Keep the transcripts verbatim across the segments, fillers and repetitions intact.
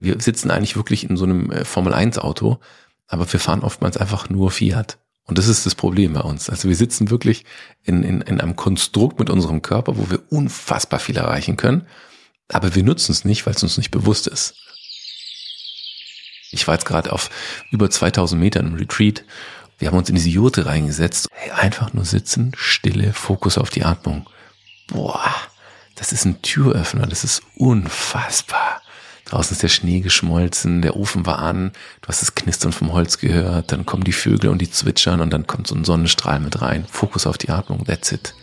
Wir sitzen eigentlich wirklich in so einem Formel eins Auto, aber wir fahren oftmals einfach nur Fiat. Und das ist das Problem bei uns. Also wir sitzen wirklich in, in, in einem Konstrukt mit unserem Körper, wo wir unfassbar viel erreichen können, aber wir nutzen es nicht, weil es uns nicht bewusst ist. Ich war jetzt gerade auf über zweitausend Metern im Retreat. Wir haben uns in diese Jurte reingesetzt. Hey, einfach nur sitzen, Stille, Fokus auf die Atmung. Boah, das ist ein Türöffner, das ist unfassbar. Draußen ist der Schnee geschmolzen, der Ofen war an, du hast das Knistern vom Holz gehört, dann kommen die Vögel und die zwitschern und dann kommt so ein Sonnenstrahl mit rein. Fokus auf die Atmung, that's it.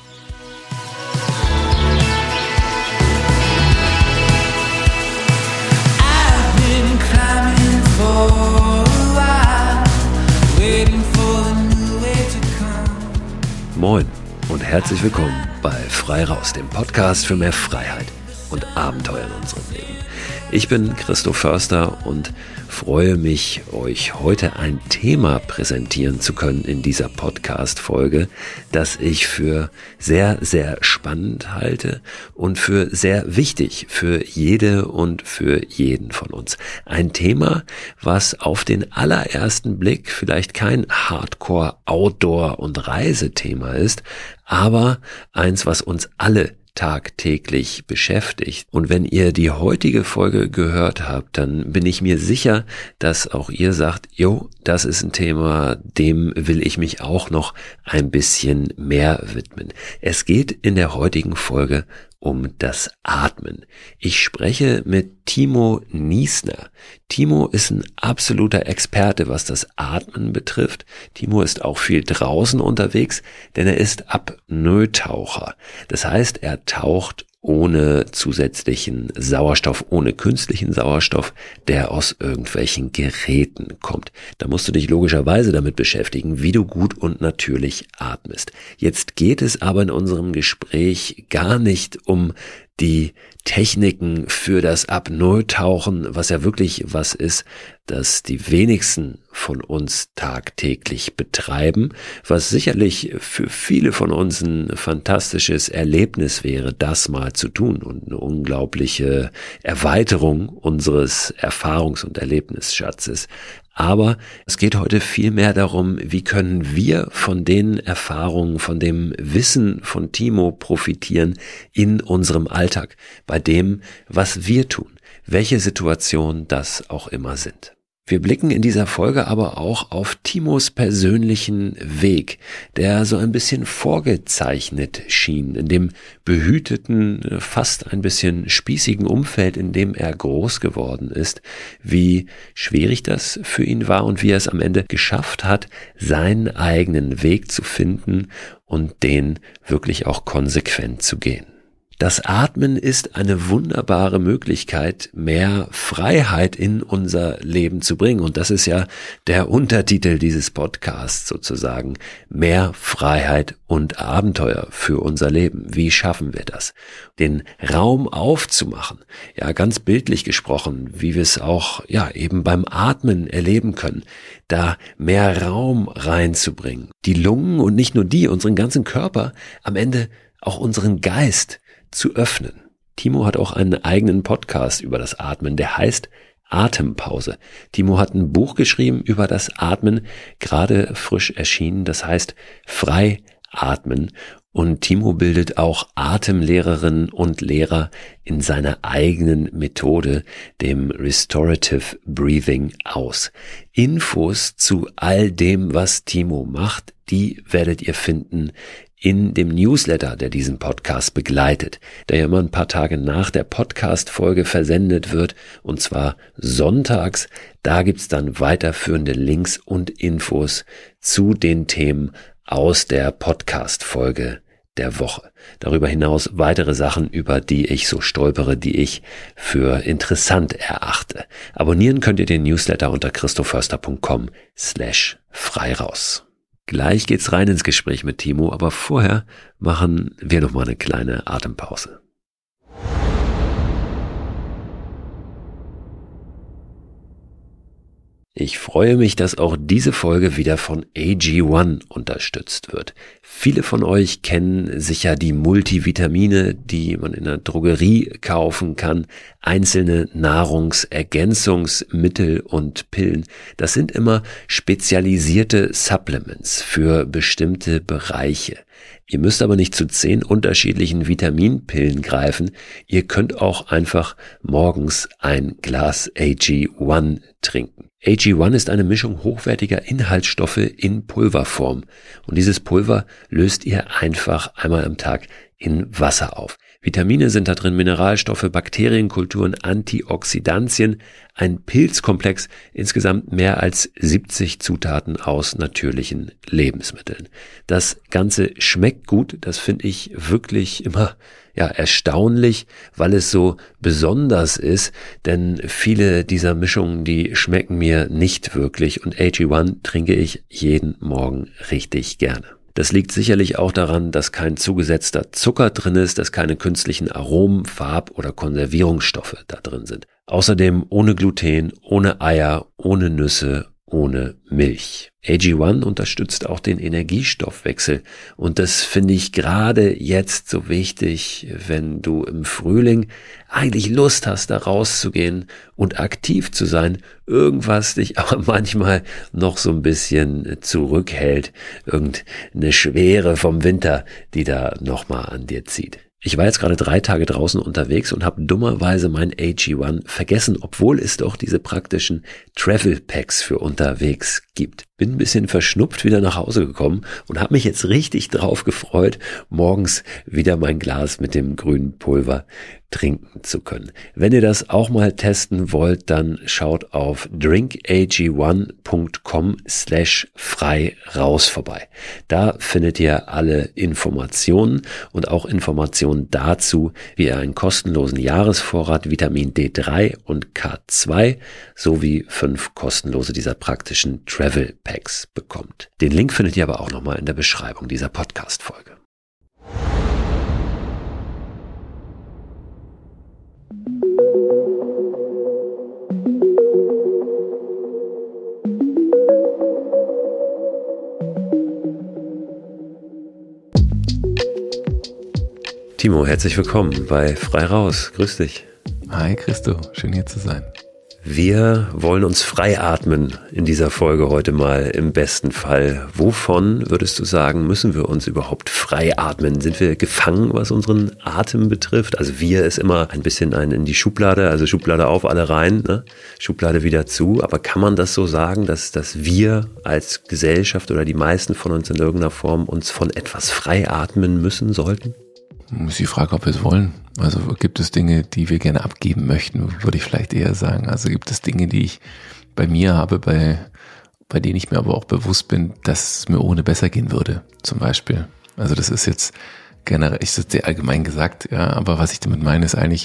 Moin und herzlich willkommen bei Frei Raus, dem Podcast für mehr Freiheit und Abenteuer in unserem Leben. Ich bin Christoph Förster und freue mich, euch heute ein Thema präsentieren zu können in dieser Podcast-Folge, das ich für sehr, sehr spannend halte und für sehr wichtig für jede und für jeden von uns. Ein Thema, was auf den allerersten Blick vielleicht kein Hardcore-Outdoor- und Reisethema ist, aber eins, was uns alle tagtäglich beschäftigt. Und wenn ihr die heutige Folge gehört habt, dann bin ich mir sicher, dass auch ihr sagt, jo, das ist ein Thema, dem will ich mich auch noch ein bisschen mehr widmen. Es geht in der heutigen Folge um das Atmen. Ich spreche mit Timo Niesner. Timo ist ein absoluter Experte, was das Atmen betrifft. Timo ist auch viel draußen unterwegs, denn er ist Apnoe-Taucher. Das heißt, er taucht ohne zusätzlichen Sauerstoff, ohne künstlichen Sauerstoff, der aus irgendwelchen Geräten kommt. Da musst du dich logischerweise damit beschäftigen, wie du gut und natürlich atmest. Jetzt geht es aber in unserem Gespräch gar nicht um die Techniken für das Apnoe-Tauchen, was ja wirklich was ist, das die wenigsten von uns tagtäglich betreiben, was sicherlich für viele von uns ein fantastisches Erlebnis wäre, das mal zu tun und eine unglaubliche Erweiterung unseres Erfahrungs- und Erlebnisschatzes. Aber es geht heute viel mehr darum, wie können wir von den Erfahrungen, von dem Wissen von Timo profitieren in unserem Alltag, bei dem, was wir tun, welche Situationen das auch immer sind. Wir blicken in dieser Folge aber auch auf Timos persönlichen Weg, der so ein bisschen vorgezeichnet schien, in dem behüteten, fast ein bisschen spießigen Umfeld, in dem er groß geworden ist, wie schwierig das für ihn war und wie er es am Ende geschafft hat, seinen eigenen Weg zu finden und den wirklich auch konsequent zu gehen. Das Atmen ist eine wunderbare Möglichkeit, mehr Freiheit in unser Leben zu bringen. Und das ist ja der Untertitel dieses Podcasts sozusagen. Mehr Freiheit und Abenteuer für unser Leben. Wie schaffen wir das? Den Raum aufzumachen. Ja, ganz bildlich gesprochen, wie wir es auch, ja, eben beim Atmen erleben können. Da mehr Raum reinzubringen. Die Lungen und nicht nur die, unseren ganzen Körper, am Ende auch unseren Geist zu öffnen. Timo hat auch einen eigenen Podcast über das Atmen, der heißt Atempause. Timo hat ein Buch geschrieben über das Atmen, gerade frisch erschienen, das heißt Frei atmen. Und Timo bildet auch Atemlehrerinnen und Lehrer in seiner eigenen Methode, dem Restorative Breathing, aus. Infos zu all dem, was Timo macht, die werdet ihr finden in dem Newsletter, der diesen Podcast begleitet, der ja immer ein paar Tage nach der Podcast-Folge versendet wird, und zwar sonntags. Da gibt's dann weiterführende Links und Infos zu den Themen aus der Podcast-Folge der Woche. Darüber hinaus weitere Sachen, über die ich so stolpere, die ich für interessant erachte. Abonnieren könnt ihr den Newsletter unter christophförster punkt com slash frei raus. Gleich geht's rein ins Gespräch mit Timo, aber vorher machen wir noch mal eine kleine Atempause. Ich freue mich, dass auch diese Folge wieder von A G eins unterstützt wird. Viele von euch kennen sicher die Multivitamine, die man in der Drogerie kaufen kann. Einzelne Nahrungsergänzungsmittel und Pillen. Das sind immer spezialisierte Supplements für bestimmte Bereiche. Ihr müsst aber nicht zu zehn unterschiedlichen Vitaminpillen greifen. Ihr könnt auch einfach morgens ein Glas A G eins trinken. A G eins ist eine Mischung hochwertiger Inhaltsstoffe in Pulverform. Und dieses Pulver löst ihr einfach einmal am Tag in Wasser auf. Vitamine sind da drin, Mineralstoffe, Bakterienkulturen, Antioxidantien, ein Pilzkomplex, insgesamt mehr als siebzig Zutaten aus natürlichen Lebensmitteln. Das Ganze schmeckt gut, das finde ich wirklich immer ja erstaunlich, weil es so besonders ist, denn viele dieser Mischungen, die schmecken mir nicht wirklich und A G eins trinke ich jeden Morgen richtig gerne. Das liegt sicherlich auch daran, dass kein zugesetzter Zucker drin ist, dass keine künstlichen Aromen, Farb- oder Konservierungsstoffe da drin sind. Außerdem ohne Gluten, ohne Eier, ohne Nüsse, ohne Milch. A G eins unterstützt auch den Energiestoffwechsel und das finde ich gerade jetzt so wichtig, wenn du im Frühling eigentlich Lust hast, da rauszugehen und aktiv zu sein, irgendwas dich aber manchmal noch so ein bisschen zurückhält, irgendeine Schwere vom Winter, die da nochmal an dir zieht. Ich war jetzt gerade drei Tage draußen unterwegs und habe dummerweise mein A G eins vergessen, obwohl es doch diese praktischen Travel Packs für unterwegs gibt. Bin ein bisschen verschnupft wieder nach Hause gekommen und habe mich jetzt richtig drauf gefreut, morgens wieder mein Glas mit dem grünen Pulver trinken zu können. Wenn ihr das auch mal testen wollt, dann schaut auf drinkag1.com slash frei raus vorbei. Da findet ihr alle Informationen und auch Informationen dazu, wie ihr einen kostenlosen Jahresvorrat Vitamin D drei und K zwei sowie fünf kostenlose dieser praktischen Travel Packs bekommt. Den Link findet ihr aber auch nochmal in der Beschreibung dieser Podcast-Folge. Timo, herzlich willkommen bei Frei Raus. Grüß dich. Hi Christo, schön hier zu sein. Wir wollen uns frei atmen in dieser Folge heute mal im besten Fall. Wovon, würdest du sagen, müssen wir uns überhaupt frei atmen? Sind wir gefangen, was unseren Atem betrifft? Also wir ist immer ein bisschen ein in die Schublade, also Schublade auf, alle rein, ne? Schublade wieder zu. Aber kann man das so sagen, dass, dass wir als Gesellschaft oder die meisten von uns in irgendeiner Form uns von etwas frei atmen müssen sollten? Muss ich fragen, ob wir es wollen. Also gibt es Dinge, die wir gerne abgeben möchten, würde ich vielleicht eher sagen. Also gibt es Dinge, die ich bei mir habe, bei, bei denen ich mir aber auch bewusst bin, dass es mir ohne besser gehen würde, zum Beispiel. Also das ist jetzt generell, ist das sehr allgemein gesagt, ja, aber was ich damit meine, ist eigentlich,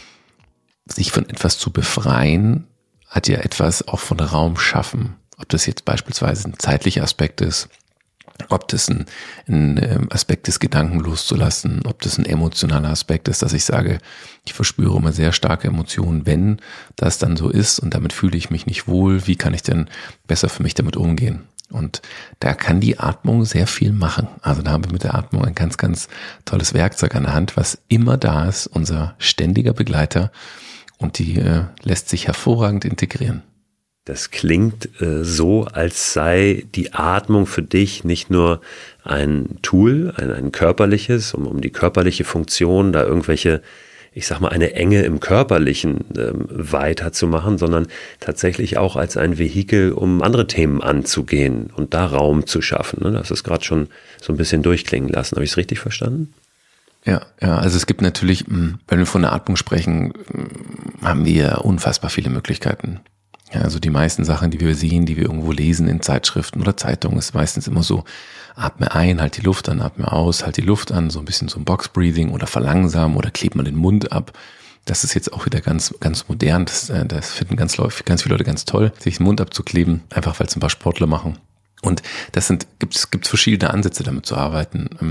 sich von etwas zu befreien, hat ja etwas auch von Raum schaffen. Ob das jetzt beispielsweise ein zeitlicher Aspekt ist, ob das ein, ein Aspekt ist, Gedanken loszulassen, ob das ein emotionaler Aspekt ist, dass ich sage, ich verspüre immer sehr starke Emotionen, wenn das dann so ist und damit fühle ich mich nicht wohl, wie kann ich denn besser für mich damit umgehen? Und da kann die Atmung sehr viel machen. Also da haben wir mit der Atmung ein ganz, ganz tolles Werkzeug an der Hand, was immer da ist, unser ständiger Begleiter und die äh, lässt sich hervorragend integrieren. Das klingt äh, so, als sei die Atmung für dich nicht nur ein Tool, ein, ein körperliches, um, um die körperliche Funktion, da irgendwelche, ich sag mal, eine Enge im Körperlichen ähm, weiterzumachen, sondern tatsächlich auch als ein Vehikel, um andere Themen anzugehen und da Raum zu schaffen. Ne? Das ist gerade schon so ein bisschen durchklingen lassen. Habe ich es richtig verstanden? Ja, ja, also es gibt natürlich, wenn wir von der Atmung sprechen, haben wir unfassbar viele Möglichkeiten. Ja, also die meisten Sachen, die wir sehen, die wir irgendwo lesen in Zeitschriften oder Zeitungen, ist meistens immer so, atme ein, halt die Luft an, atme aus, halt die Luft an, so ein bisschen so ein Box-Breathing oder verlangsamen oder kleb mal den Mund ab. Das ist jetzt auch wieder ganz ganz modern, das, das finden ganz, ganz viele Leute ganz toll, sich den Mund abzukleben, einfach weil es ein paar Sportler machen. Und das sind, gibt es gibt verschiedene Ansätze damit zu arbeiten.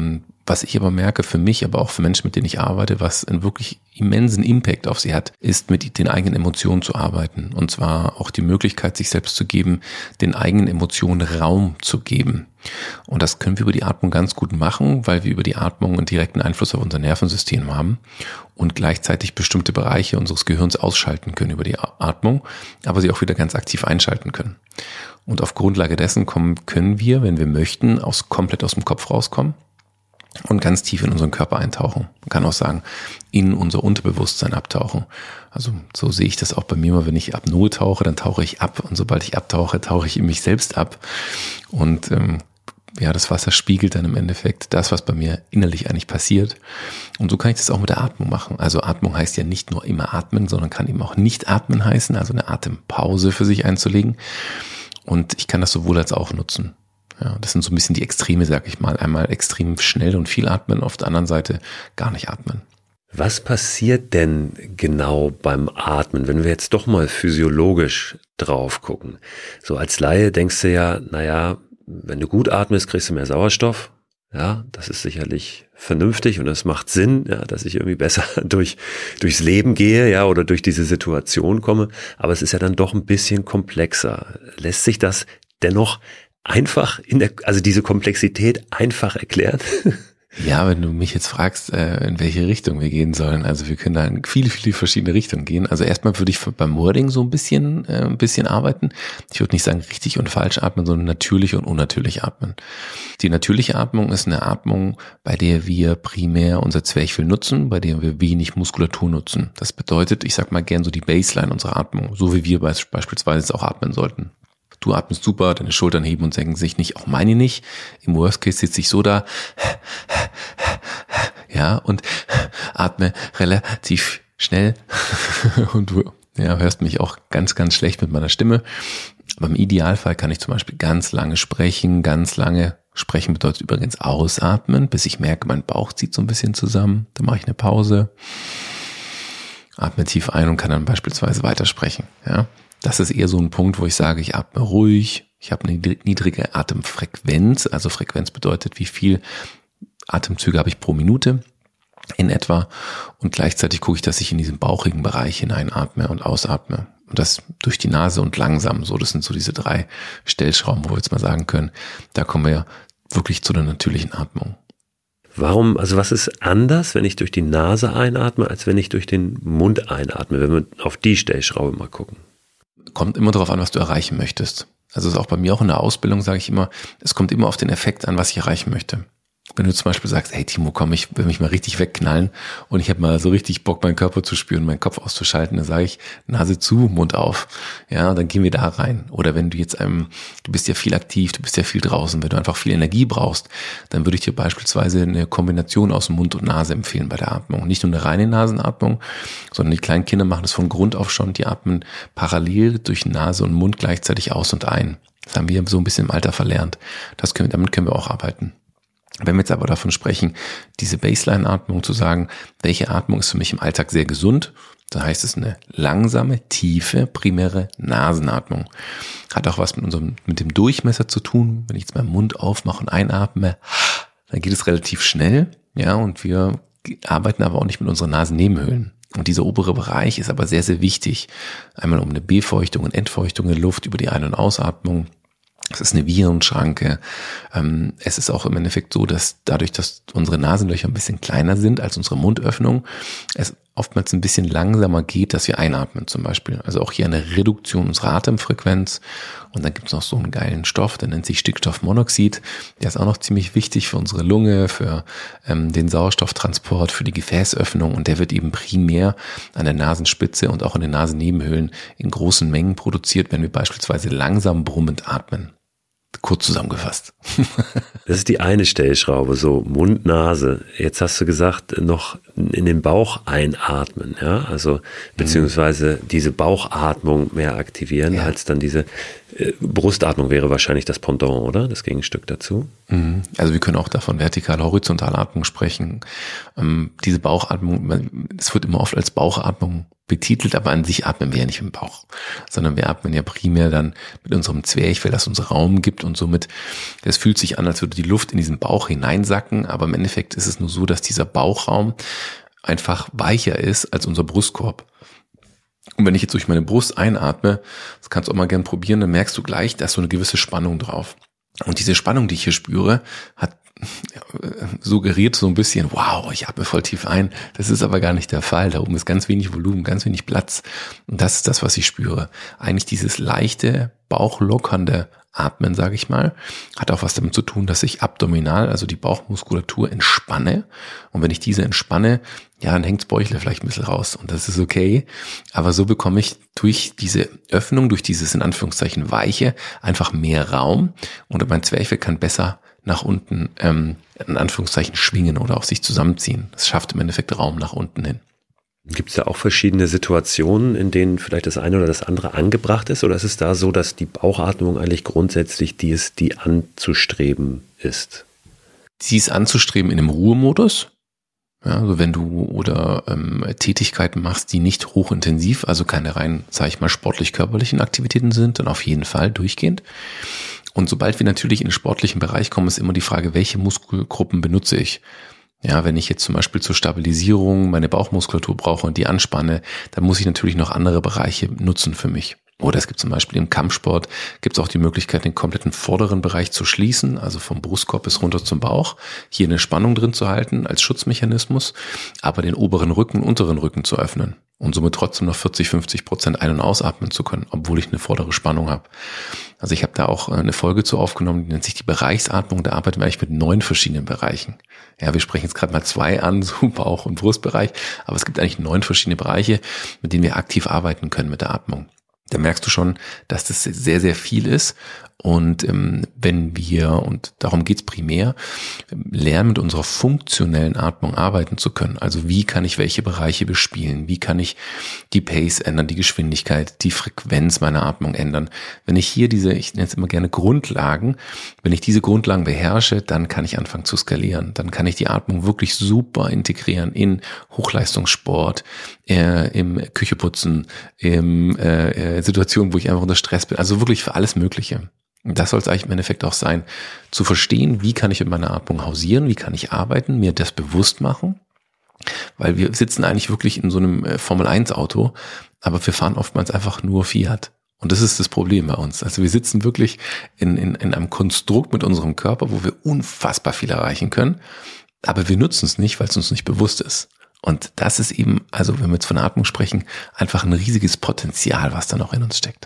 Was ich aber merke für mich, aber auch für Menschen, mit denen ich arbeite, was einen wirklich immensen Impact auf sie hat, ist mit den eigenen Emotionen zu arbeiten. Und zwar auch die Möglichkeit, sich selbst zu geben, den eigenen Emotionen Raum zu geben. Und das können wir über die Atmung ganz gut machen, weil wir über die Atmung einen direkten Einfluss auf unser Nervensystem haben und gleichzeitig bestimmte Bereiche unseres Gehirns ausschalten können über die Atmung, aber sie auch wieder ganz aktiv einschalten können. Und auf Grundlage dessen kommen, können wir, wenn wir möchten, aus, komplett aus dem Kopf rauskommen und ganz tief in unseren Körper eintauchen. Man kann auch sagen, in unser Unterbewusstsein abtauchen. Also so sehe ich das auch bei mir immer, wenn ich Apnoe tauche, dann tauche ich ab und sobald ich abtauche, tauche ich in mich selbst ab. Und ähm, ja, das Wasser spiegelt dann im Endeffekt das, was bei mir innerlich eigentlich passiert. Und so kann ich das auch mit der Atmung machen. Also Atmung heißt ja nicht nur immer atmen, sondern kann eben auch nicht atmen heißen, also eine Atempause für sich einzulegen. Und ich kann das sowohl als auch nutzen. Ja, das sind so ein bisschen die Extreme, sag ich mal. Einmal extrem schnell und viel atmen, auf der anderen Seite gar nicht atmen. Was passiert denn genau beim Atmen, wenn wir jetzt doch mal physiologisch drauf gucken? So als Laie denkst du ja, naja, wenn du gut atmest, kriegst du mehr Sauerstoff. Ja, das ist sicherlich vernünftig und es macht Sinn, ja, dass ich irgendwie besser durch, durchs Leben gehe, ja, oder durch diese Situation komme. Aber es ist ja dann doch ein bisschen komplexer. Lässt sich das dennoch einfach in der, also diese Komplexität einfach erklären? Ja, wenn du mich jetzt fragst, in welche Richtung wir gehen sollen, also wir können da in viele, viele verschiedene Richtungen gehen. Also erstmal würde ich beim Wording so ein bisschen, ein bisschen arbeiten. Ich würde nicht sagen richtig und falsch atmen, sondern natürlich und unnatürlich atmen. Die natürliche Atmung ist eine Atmung, bei der wir primär unser Zwerchfell nutzen, bei der wir wenig Muskulatur nutzen. Das bedeutet, ich sag mal gern so die Baseline unserer Atmung, so wie wir beispielsweise auch atmen sollten. Du atmest super, deine Schultern heben und senken sich nicht, auch meine nicht. Im Worst Case sitze ich so da, ja, und atme relativ schnell und du ja, hörst mich auch ganz, ganz schlecht mit meiner Stimme. Aber im Idealfall kann ich zum Beispiel ganz lange sprechen, ganz lange sprechen bedeutet übrigens ausatmen, bis ich merke, mein Bauch zieht so ein bisschen zusammen. Dann mache ich eine Pause, atme tief ein und kann dann beispielsweise weitersprechen, ja. Das ist eher so ein Punkt, wo ich sage, ich atme ruhig, ich habe eine niedrige Atemfrequenz, also Frequenz bedeutet, wie viel Atemzüge habe ich pro Minute in etwa und gleichzeitig gucke ich, dass ich in diesen bauchigen Bereich hineinatme und ausatme und das durch die Nase und langsam, so das sind so diese drei Stellschrauben, wo wir jetzt mal sagen können, da kommen wir ja wirklich zu der natürlichen Atmung. Warum, also was ist anders, wenn ich durch die Nase einatme, als wenn ich durch den Mund einatme, wenn wir auf die Stellschraube mal gucken? Kommt immer darauf an, was du erreichen möchtest. Also ist auch bei mir auch in der Ausbildung, sage ich immer, es kommt immer auf den Effekt an, was ich erreichen möchte. Wenn du zum Beispiel sagst, hey Timo, komm, ich will mich mal richtig wegknallen und ich habe mal so richtig Bock, meinen Körper zu spüren, meinen Kopf auszuschalten, dann sage ich, Nase zu, Mund auf. Ja, dann gehen wir da rein. Oder wenn du jetzt einem, du bist ja viel aktiv, du bist ja viel draußen, wenn du einfach viel Energie brauchst, dann würde ich dir beispielsweise eine Kombination aus Mund und Nase empfehlen bei der Atmung. Nicht nur eine reine Nasenatmung, sondern die kleinen Kinder machen das von Grund auf schon, die atmen parallel durch Nase und Mund gleichzeitig aus und ein. Das haben wir so ein bisschen im Alter verlernt. Das können, damit können wir auch arbeiten. Wenn wir jetzt aber davon sprechen, diese Baseline-Atmung zu sagen, welche Atmung ist für mich im Alltag sehr gesund, dann heißt es eine langsame, tiefe, primäre Nasenatmung. Hat auch was mit unserem, mit dem Durchmesser zu tun. Wenn ich jetzt meinen Mund aufmache und einatme, dann geht es relativ schnell, ja, und wir arbeiten aber auch nicht mit unseren Nasennebenhöhlen. Und dieser obere Bereich ist aber sehr, sehr wichtig. Einmal um eine Befeuchtung und Entfeuchtung der Luft über die Ein- und Ausatmung. Es ist eine Virenschranke. Es ist auch im Endeffekt so, dass dadurch, dass unsere Nasenlöcher ein bisschen kleiner sind als unsere Mundöffnung, es oftmals ein bisschen langsamer geht, dass wir einatmen zum Beispiel. Also auch hier eine Reduktion unserer Atemfrequenz. Und dann gibt es noch so einen geilen Stoff, der nennt sich Stickstoffmonoxid. Der ist auch noch ziemlich wichtig für unsere Lunge, für ähm, den Sauerstofftransport, für die Gefäßöffnung. Und der wird eben primär an der Nasenspitze und auch in den Nasennebenhöhlen in großen Mengen produziert, wenn wir beispielsweise langsam brummend atmen. Kurz zusammengefasst. Das ist die eine Stellschraube, so Mund, Nase. Jetzt hast du gesagt, noch in den Bauch einatmen, ja, also beziehungsweise diese Bauchatmung mehr aktivieren, ja, als dann diese Brustatmung wäre wahrscheinlich das Pendant, oder? Das Gegenstück dazu. Also wir können auch davon vertikale, horizontale Atmung sprechen. Ähm, diese Bauchatmung, es wird immer oft als Bauchatmung betitelt, aber an sich atmen wir ja nicht im Bauch, sondern wir atmen ja primär dann mit unserem Zwerchfell, das uns Raum gibt und somit, es fühlt sich an, als würde die Luft in diesen Bauch hineinsacken, aber im Endeffekt ist es nur so, dass dieser Bauchraum einfach weicher ist als unser Brustkorb. Und wenn ich jetzt durch meine Brust einatme, das kannst du auch mal gern probieren, dann merkst du gleich, da ist so eine gewisse Spannung drauf. Und diese Spannung, die ich hier spüre, hat suggeriert so ein bisschen, wow, ich atme voll tief ein. Das ist aber gar nicht der Fall. Da oben ist ganz wenig Volumen, ganz wenig Platz. Und das ist das, was ich spüre. Eigentlich dieses leichte, bauchlockernde Atmen, sage ich mal, hat auch was damit zu tun, dass ich abdominal, also die Bauchmuskulatur, entspanne. Und wenn ich diese entspanne, ja, dann hängt's Bäuchle vielleicht ein bisschen raus. Und das ist okay. Aber so bekomme ich durch diese Öffnung, durch dieses in Anführungszeichen Weiche, einfach mehr Raum. Und mein Zwerchfell kann besser nach unten, ähm, in Anführungszeichen, schwingen oder auch sich zusammenziehen. Das schafft im Endeffekt Raum nach unten hin. Gibt es da auch verschiedene Situationen, in denen vielleicht das eine oder das andere angebracht ist? Oder ist es da so, dass die Bauchatmung eigentlich grundsätzlich die ist, die anzustreben ist? Sie ist anzustreben in einem Ruhemodus. Ja, also wenn du oder ähm, Tätigkeiten machst, die nicht hochintensiv, also keine rein, sage ich mal, sportlich-körperlichen Aktivitäten sind, dann auf jeden Fall durchgehend. Und sobald wir natürlich in den sportlichen Bereich kommen, ist immer die Frage, welche Muskelgruppen benutze ich? Ja, wenn ich jetzt zum Beispiel zur Stabilisierung meine Bauchmuskulatur brauche und die anspanne, dann muss ich natürlich noch andere Bereiche nutzen für mich. Oder es gibt zum Beispiel im Kampfsport, gibt es auch die Möglichkeit, den kompletten vorderen Bereich zu schließen, also vom Brustkorb bis runter zum Bauch, hier eine Spannung drin zu halten als Schutzmechanismus, aber den oberen Rücken, unteren Rücken zu öffnen und somit trotzdem noch vierzig, fünfzig Prozent ein- und ausatmen zu können, obwohl ich eine vordere Spannung habe. Also ich habe da auch eine Folge zu aufgenommen, die nennt sich die Bereichsatmung, da arbeiten wir eigentlich mit neun verschiedenen Bereichen. Ja, wir sprechen jetzt gerade mal zwei an, so Bauch- und Brustbereich, aber es gibt eigentlich neun verschiedene Bereiche, mit denen wir aktiv arbeiten können mit der Atmung. Da merkst du schon, dass das sehr, sehr viel ist. Und ähm, wenn wir, und darum geht's primär, lernen, mit unserer funktionellen Atmung arbeiten zu können. Also wie kann ich welche Bereiche bespielen? Wie kann ich die Pace ändern, die Geschwindigkeit, die Frequenz meiner Atmung ändern? Wenn ich hier diese, ich nenne es immer gerne Grundlagen, wenn ich diese Grundlagen beherrsche, dann kann ich anfangen zu skalieren. Dann kann ich die Atmung wirklich super integrieren in Hochleistungssport, äh, im Kücheputzen, im äh, Situationen, wo ich einfach unter Stress bin. Also wirklich für alles Mögliche. Und das soll es eigentlich im Endeffekt auch sein, zu verstehen, wie kann ich mit meiner Atmung hausieren, wie kann ich arbeiten, mir das bewusst machen, weil wir sitzen eigentlich wirklich in so einem Formel eins Auto, aber wir fahren oftmals einfach nur Fiat. Und das ist das Problem bei uns. Also wir sitzen wirklich in, in, in einem Konstrukt mit unserem Körper, wo wir unfassbar viel erreichen können, aber wir nutzen es nicht, weil es uns nicht bewusst ist. Und das ist eben, also wenn wir jetzt von Atmung sprechen, einfach ein riesiges Potenzial, was da noch in uns steckt.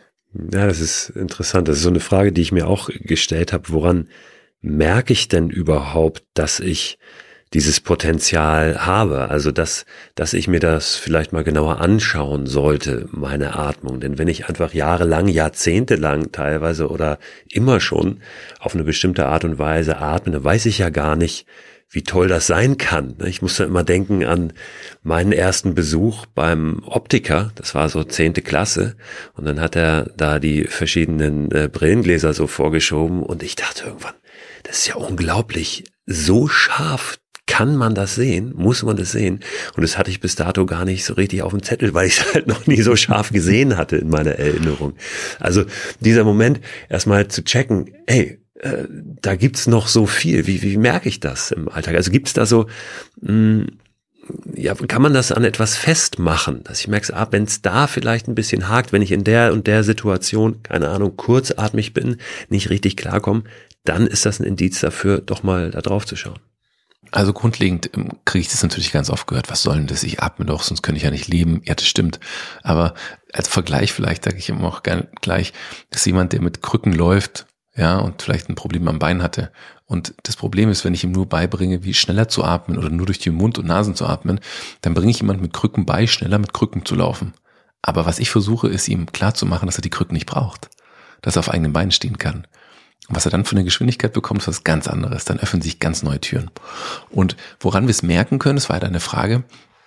Ja, das ist interessant. Das ist so eine Frage, die ich mir auch gestellt habe. Woran merke ich denn überhaupt, dass ich dieses Potenzial habe? Also, dass, dass ich mir das vielleicht mal genauer anschauen sollte, meine Atmung. Denn wenn ich einfach jahrelang, jahrzehntelang teilweise oder immer schon auf eine bestimmte Art und Weise atme, dann weiß ich ja gar nicht, wie toll das sein kann. Ich muss dann immer denken an meinen ersten Besuch beim Optiker. Das war so zehnte Klasse. Und dann hat er da die verschiedenen äh, Brillengläser so vorgeschoben. Und ich dachte irgendwann, das ist ja unglaublich. So scharf kann man das sehen? Muss man das sehen? Und das hatte ich bis dato gar nicht so richtig auf dem Zettel, weil ich es halt noch nie so scharf gesehen hatte in meiner Erinnerung. Also dieser Moment, erstmal zu checken, ey, Äh, da gibt's noch so viel. Wie, wie merke ich das im Alltag? Also gibt's da so, mh, ja, kann man das an etwas festmachen? Dass ich merke, ah, wenn es da vielleicht ein bisschen hakt, wenn ich in der und der Situation, keine Ahnung, kurzatmig bin, nicht richtig klarkomme, dann ist das ein Indiz dafür, doch mal da drauf zu schauen. Also grundlegend kriege ich das natürlich ganz oft gehört, was soll denn das, ich atme doch, sonst könnte ich ja nicht leben. Ja, das stimmt. Aber als Vergleich vielleicht sage ich immer auch gerne gleich, dass jemand, der mit Krücken läuft, ja, und vielleicht ein Problem am Bein hatte. Und das Problem ist, wenn ich ihm nur beibringe, wie schneller zu atmen oder nur durch die Mund- und Nasen zu atmen, dann bringe ich jemand mit Krücken bei, schneller mit Krücken zu laufen. Aber was ich versuche, ist ihm klarzumachen, dass er die Krücken nicht braucht. Dass er auf eigenen Beinen stehen kann. Und was er dann für eine Geschwindigkeit bekommt, ist was ganz anderes. Dann öffnen sich ganz neue Türen. Und woran wir es merken können, das war ja deine Frage,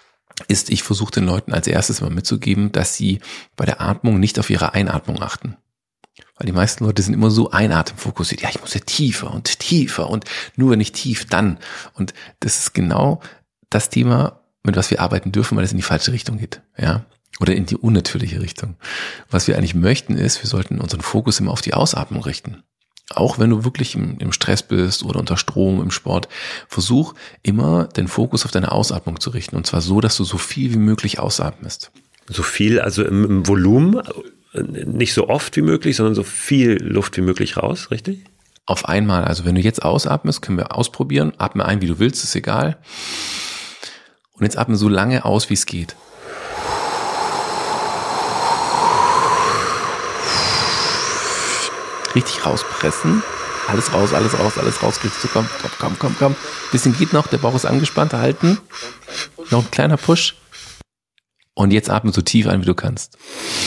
ist, ich versuche den Leuten als erstes immer mitzugeben, dass sie bei der Atmung nicht auf ihre Einatmung achten. Weil die meisten Leute sind immer so einatemfokussiert. Ja, ich muss ja tiefer und tiefer und nur wenn ich tief, dann. Und das ist genau das Thema, mit was wir arbeiten dürfen, weil es in die falsche Richtung geht. Ja, oder in die unnatürliche Richtung. Was wir eigentlich möchten ist, wir sollten unseren Fokus immer auf die Ausatmung richten. Auch wenn du wirklich im, im Stress bist oder unter Strom im Sport, versuch immer den Fokus auf deine Ausatmung zu richten. Und zwar so, dass du so viel wie möglich ausatmest. So viel, also im, im Volumen, nicht so oft wie möglich, sondern so viel Luft wie möglich raus, richtig? Auf einmal. Also wenn du jetzt ausatmest, können wir ausprobieren. Atme ein, wie du willst, ist egal. Und jetzt atme so lange aus, wie es geht. Richtig rauspressen. Alles raus, alles raus, alles raus. Kriegst du, komm, komm, komm, komm, komm. Bisschen geht noch, der Bauch ist angespannt, halten. Noch ein kleiner Push. Und jetzt atme so tief ein, wie du kannst.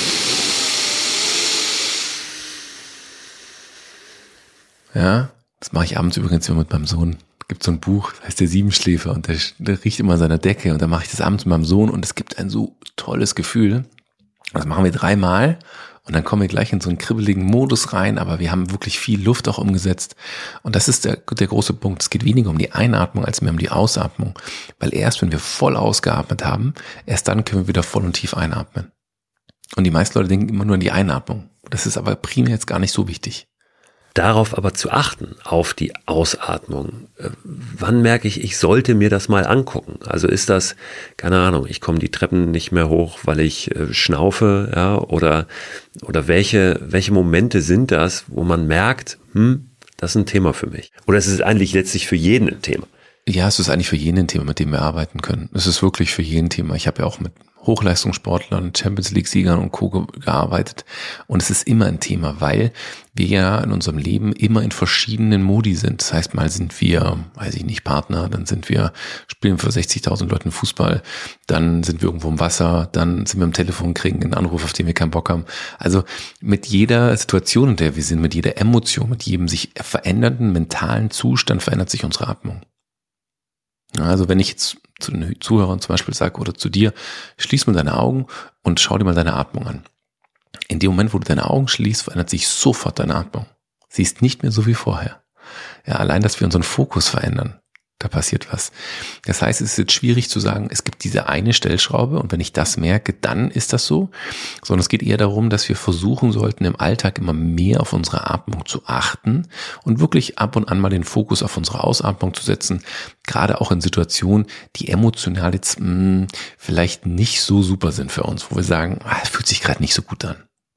Ja, das mache ich abends übrigens immer mit meinem Sohn. Es gibt so ein Buch, das heißt der Siebenschläfer und der, der riecht immer an seiner Decke und dann mache ich das abends mit meinem Sohn und es gibt ein so tolles Gefühl. Das machen wir dreimal und dann kommen wir gleich in so einen kribbeligen Modus rein, aber wir haben wirklich viel Luft auch umgesetzt und das ist der, der große Punkt. Es geht weniger um die Einatmung als mehr um die Ausatmung, weil erst wenn wir voll ausgeatmet haben, erst dann können wir wieder voll und tief einatmen. Und die meisten Leute denken immer nur an die Einatmung. Das ist aber primär jetzt gar nicht so wichtig. Darauf aber zu achten, auf die Ausatmung. Wann merke ich, ich sollte mir das mal angucken? Also ist das, keine Ahnung, ich komme die Treppen nicht mehr hoch, weil ich äh, schnaufe, ja, oder, oder welche, welche Momente sind das, wo man merkt, hm, das ist ein Thema für mich? Oder ist es eigentlich letztlich für jeden ein Thema? Ja, es ist eigentlich für jeden ein Thema, mit dem wir arbeiten können. Es ist wirklich für jeden Thema. Ich habe ja auch mit Hochleistungssportlern, Champions League-Siegern und Co. gearbeitet. Und es ist immer ein Thema, weil wir ja in unserem Leben immer in verschiedenen Modi sind. Das heißt, mal sind wir, weiß ich nicht, Partner, dann sind wir, spielen für sechzigtausend Leuten Fußball, dann sind wir irgendwo im Wasser, dann sind wir am Telefon, kriegen einen Anruf, auf den wir keinen Bock haben. Also mit jeder Situation, in der wir sind, mit jeder Emotion, mit jedem sich verändernden mentalen Zustand verändert sich unsere Atmung. Also wenn ich jetzt zu den Zuhörern zum Beispiel sage oder zu dir, schließ mal deine Augen und schau dir mal deine Atmung an. In dem Moment, wo du deine Augen schließt, verändert sich sofort deine Atmung. Sie ist nicht mehr so wie vorher. Ja, allein, dass wir unseren Fokus verändern, da passiert was. Das heißt, es ist jetzt schwierig zu sagen, es gibt diese eine Stellschraube und wenn ich das merke, dann ist das so. Sondern es geht eher darum, dass wir versuchen sollten, im Alltag immer mehr auf unsere Atmung zu achten und wirklich ab und an mal den Fokus auf unsere Ausatmung zu setzen. Gerade auch in Situationen, die emotional jetzt mh, vielleicht nicht so super sind für uns, wo wir sagen, ah, es fühlt sich gerade nicht so gut an.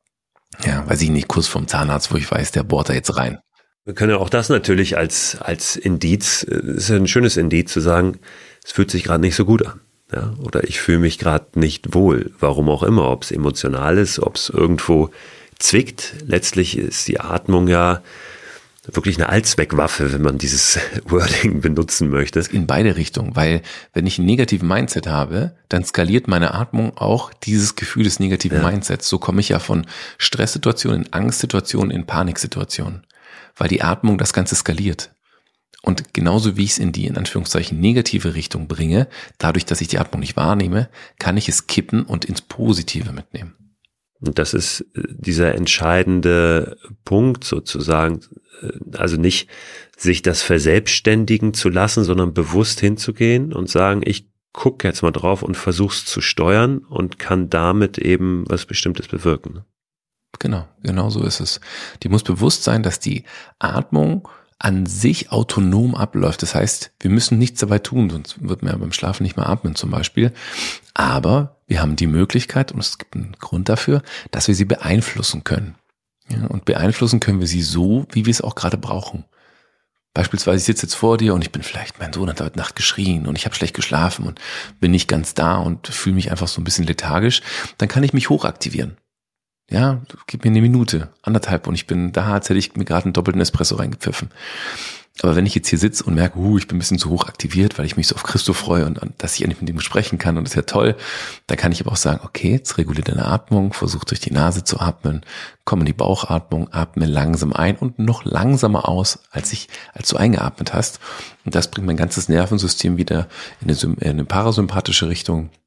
Ja, weiß ich nicht, kurz vom Zahnarzt, wo ich weiß, der bohrt da jetzt rein. Wir können ja auch das natürlich als, als Indiz, ist ja ein schönes Indiz zu sagen, es fühlt sich gerade nicht so gut an. Ja? Oder ich fühle mich gerade nicht wohl, warum auch immer, ob es emotional ist, ob es irgendwo zwickt. Letztlich ist die Atmung ja wirklich eine Allzweckwaffe, wenn man dieses Wording benutzen möchte. In beide Richtungen, weil wenn ich einen negativen Mindset habe, dann skaliert meine Atmung auch dieses Gefühl des negativen ja. Mindsets. So komme ich ja von Stresssituationen in Angstsituationen in Paniksituationen. Weil die Atmung das Ganze skaliert. Und genauso wie ich es in die, in Anführungszeichen, negative Richtung bringe, dadurch, dass ich die Atmung nicht wahrnehme, kann ich es kippen und ins Positive mitnehmen. Und das ist dieser entscheidende Punkt sozusagen, also nicht sich das verselbstständigen zu lassen, sondern bewusst hinzugehen und sagen, ich gucke jetzt mal drauf und versuch's zu steuern und kann damit eben was Bestimmtes bewirken. Genau, genau so ist es. Die muss bewusst sein, dass die Atmung an sich autonom abläuft. Das heißt, wir müssen nichts dabei tun, sonst wird man ja beim Schlafen nicht mehr atmen zum Beispiel. Aber wir haben die Möglichkeit, und es gibt einen Grund dafür, dass wir sie beeinflussen können. Ja, und beeinflussen können wir sie so, wie wir es auch gerade brauchen. Beispielsweise, ich sitze jetzt vor dir und ich bin vielleicht, mein Sohn hat heute Nacht geschrien und ich habe schlecht geschlafen und bin nicht ganz da und fühle mich einfach so ein bisschen lethargisch. Dann kann ich mich hochaktivieren. Ja, gib mir eine Minute, anderthalb und ich bin da, als hätte ich mir gerade einen doppelten Espresso reingepfiffen. Aber wenn ich jetzt hier sitze und merke, uh, ich bin ein bisschen zu hoch aktiviert, weil ich mich so auf Christo freue und, und dass ich endlich mit ihm sprechen kann und das ist ja toll, dann kann ich aber auch sagen, okay, jetzt reguliere deine Atmung, versuch durch die Nase zu atmen, komm in die Bauchatmung, atme langsam ein und noch langsamer aus, als ich, als du eingeatmet hast. Und das bringt mein ganzes Nervensystem wieder in eine, in eine parasympathische Richtung.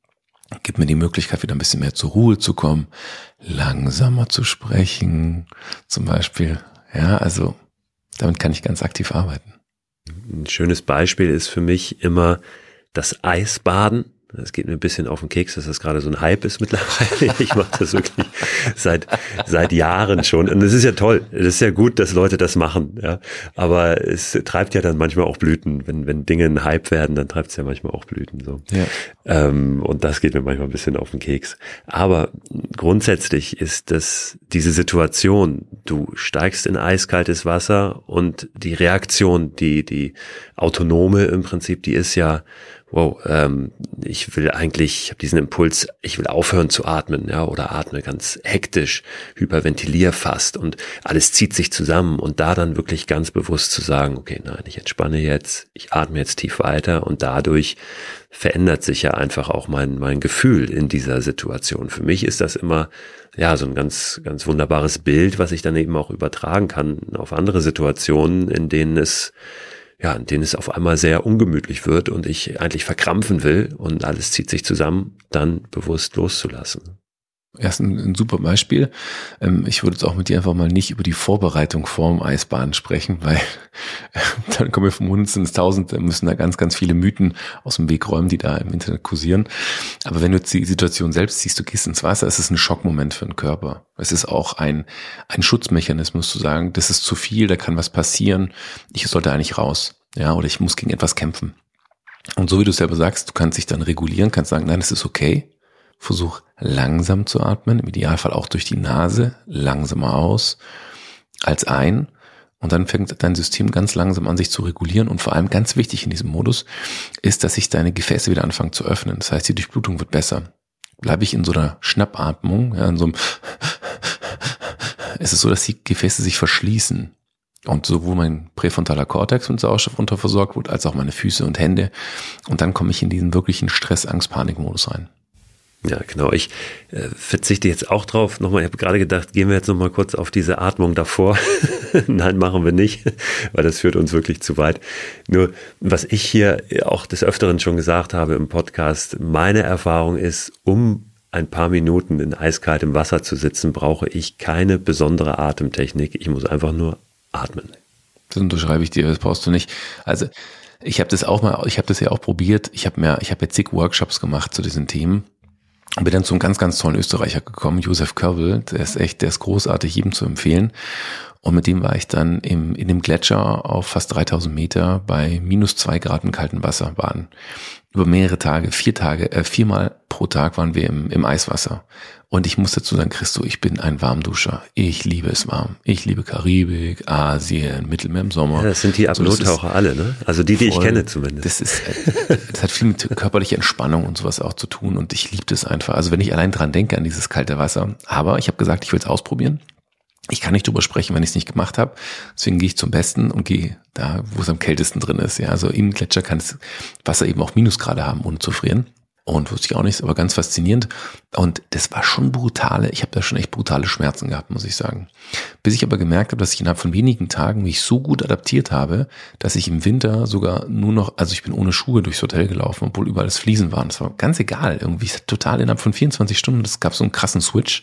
gibt mir die Möglichkeit, wieder ein bisschen mehr zur Ruhe zu kommen, langsamer zu sprechen, zum Beispiel. Ja, also damit kann ich ganz aktiv arbeiten. Ein schönes Beispiel ist für mich immer das Eisbaden. Es geht mir ein bisschen auf den Keks, dass das gerade so ein Hype ist mittlerweile. Ich mache das wirklich seit seit Jahren schon. Und es ist ja toll. Es ist ja gut, dass Leute das machen. Ja, aber es treibt ja dann manchmal auch Blüten. Wenn wenn Dinge ein Hype werden, dann treibt es ja manchmal auch Blüten. So. Ja. Ähm, und das geht mir manchmal ein bisschen auf den Keks. Aber grundsätzlich ist das diese Situation. Du steigst in eiskaltes Wasser und die Reaktion, die die autonome im Prinzip, die ist ja wow, ähm, ich will eigentlich, ich habe diesen Impuls, ich will aufhören zu atmen, ja, oder atme ganz hektisch, hyperventiliere fast und alles zieht sich zusammen und da dann wirklich ganz bewusst zu sagen, okay, nein, ich entspanne jetzt, ich atme jetzt tief weiter und dadurch verändert sich ja einfach auch mein mein Gefühl in dieser Situation. Für mich ist das immer ja so ein ganz ganz wunderbares Bild, was ich dann eben auch übertragen kann auf andere Situationen, in denen es ja, in denen es auf einmal sehr ungemütlich wird und ich eigentlich verkrampfen will und alles zieht sich zusammen, dann bewusst loszulassen. Erst ein, ein super Beispiel. Ich würde jetzt auch mit dir einfach mal nicht über die Vorbereitung vorm Eisbaden sprechen, weil dann kommen wir vom Hundertsten ins Tausend, müssen da ganz, ganz viele Mythen aus dem Weg räumen, die da im Internet kursieren. Aber wenn du jetzt die Situation selbst siehst, du gehst ins Wasser, es ist ein Schockmoment für den Körper. Es ist auch ein, ein Schutzmechanismus zu sagen, das ist zu viel, da kann was passieren, ich sollte eigentlich raus. Ja, oder ich muss gegen etwas kämpfen. Und so wie du selber sagst, du kannst dich dann regulieren, kannst sagen, nein, es ist okay. Versuch langsam zu atmen, im Idealfall auch durch die Nase, langsamer aus als ein. Und dann fängt dein System ganz langsam an, sich zu regulieren. Und vor allem ganz wichtig in diesem Modus ist, dass sich deine Gefäße wieder anfangen zu öffnen. Das heißt, die Durchblutung wird besser. Bleibe ich in so einer Schnappatmung, ja, in so einem es ist so, dass die Gefäße sich verschließen. Und sowohl mein präfrontaler Kortex mit Sauerstoff unterversorgt wird, als auch meine Füße und Hände. Und dann komme ich in diesen wirklichen Stress-Angst-Panik-Modus rein. Ja, genau. Ich äh, verzichte jetzt auch drauf. Nochmal, ich habe gerade gedacht, gehen wir jetzt nochmal kurz auf diese Atmung davor. Nein, machen wir nicht, weil das führt uns wirklich zu weit. Nur, was ich hier auch des Öfteren schon gesagt habe im Podcast, meine Erfahrung ist, um ein paar Minuten in eiskaltem Wasser zu sitzen, brauche ich keine besondere Atemtechnik. Ich muss einfach nur atmen. Das unterschreibe ich dir, das brauchst du nicht. Also ich habe das auch mal, ich habe das ja auch probiert. Ich habe mir, ich habe ja zig Workshops gemacht zu diesen Themen. Und bin dann zu einem ganz, ganz tollen Österreicher gekommen, Josef Körvel, der ist echt, der ist großartig, jedem zu empfehlen. Und mit dem war ich dann im, in dem Gletscher auf fast dreitausend Meter bei minus zwei Grad im kalten Wasser baden. Über mehrere Tage, vier Tage, äh, viermal pro Tag waren wir im, im Eiswasser. Und ich muss dazu sagen, Christo, ich bin ein Warmduscher. Ich liebe es warm. Ich liebe Karibik, Asien, Mittelmeer im Sommer. Ja, das sind die Apnoe-Taucher alle, ne? Also die, die voll, ich kenne zumindest. Das ist, das hat viel mit körperlicher Entspannung und sowas auch zu tun. Und ich liebe das einfach. Also wenn ich allein dran denke an dieses kalte Wasser. Aber ich habe gesagt, ich will es ausprobieren. Ich kann nicht drüber sprechen, wenn ich es nicht gemacht habe. Deswegen gehe ich zum Besten und gehe da, wo es am kältesten drin ist. Ja, also im Gletscher kann das Wasser eben auch Minusgrade haben, ohne zu frieren. Und wusste ich auch nicht, aber ganz faszinierend. Und das war schon brutale, ich habe da schon echt brutale Schmerzen gehabt, muss ich sagen. Bis ich aber gemerkt habe, dass ich innerhalb von wenigen Tagen mich so gut adaptiert habe, dass ich im Winter sogar nur noch, also ich bin ohne Schuhe durchs Hotel gelaufen, obwohl überall das Fliesen waren. Das war ganz egal, irgendwie total innerhalb von vierundzwanzig Stunden. Das gab so einen krassen Switch.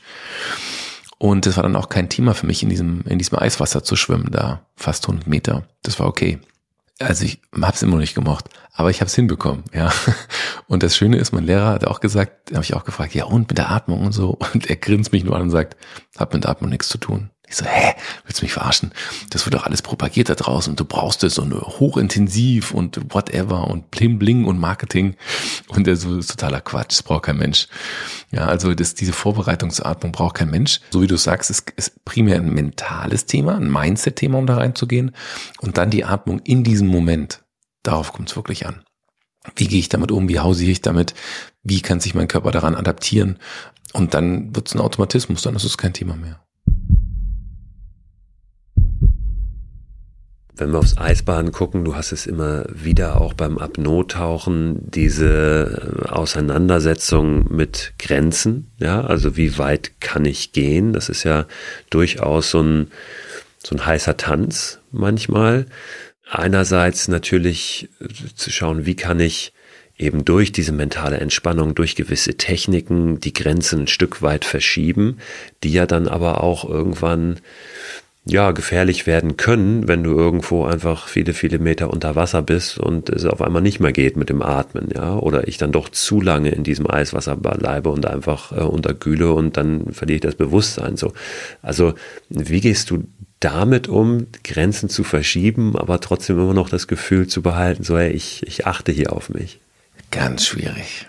Und das war dann auch kein Thema für mich, in diesem, in diesem Eiswasser zu schwimmen, da fast hundert Meter. Das war okay. Also ich habe es immer noch nicht gemocht, aber ich habe es hinbekommen, ja. Und das Schöne ist, mein Lehrer hat auch gesagt, da habe ich auch gefragt, ja und mit der Atmung und so. Und er grinst mich nur an und sagt, hat mit der Atmung nichts zu tun. Ich so, hä, willst du mich verarschen? Das wird doch alles propagiert da draußen und du brauchst es und hochintensiv und whatever und bling bling und Marketing. Und der so, das ist totaler Quatsch, das braucht kein Mensch. Ja, also das, diese Vorbereitungsatmung braucht kein Mensch. So wie du sagst, es ist primär ein mentales Thema, ein Mindset-Thema, um da reinzugehen. Und dann die Atmung in diesem Moment, darauf kommt es wirklich an. Wie gehe ich damit um? Wie hausiere ich damit? Wie kann sich mein Körper daran adaptieren? Und dann wird es ein Automatismus, dann ist es kein Thema mehr. Wenn wir aufs Eisbaden gucken, du hast es immer wieder auch beim Apnoe-Tauchen, diese Auseinandersetzung mit Grenzen, ja, also wie weit kann ich gehen? Das ist ja durchaus so ein, so ein heißer Tanz manchmal. Einerseits natürlich zu schauen, wie kann ich eben durch diese mentale Entspannung, durch gewisse Techniken die Grenzen ein Stück weit verschieben, die ja dann aber auch irgendwann ja gefährlich werden können, wenn du irgendwo einfach viele, viele Meter unter Wasser bist und es auf einmal nicht mehr geht mit dem Atmen, ja, oder ich dann doch zu lange in diesem Eiswasser bleibe und einfach äh, unterkühle und dann verliere ich das Bewusstsein, so. Also, wie gehst du damit um, Grenzen zu verschieben, aber trotzdem immer noch das Gefühl zu behalten, so, hey, ich, ich achte hier auf mich? Ganz schwierig.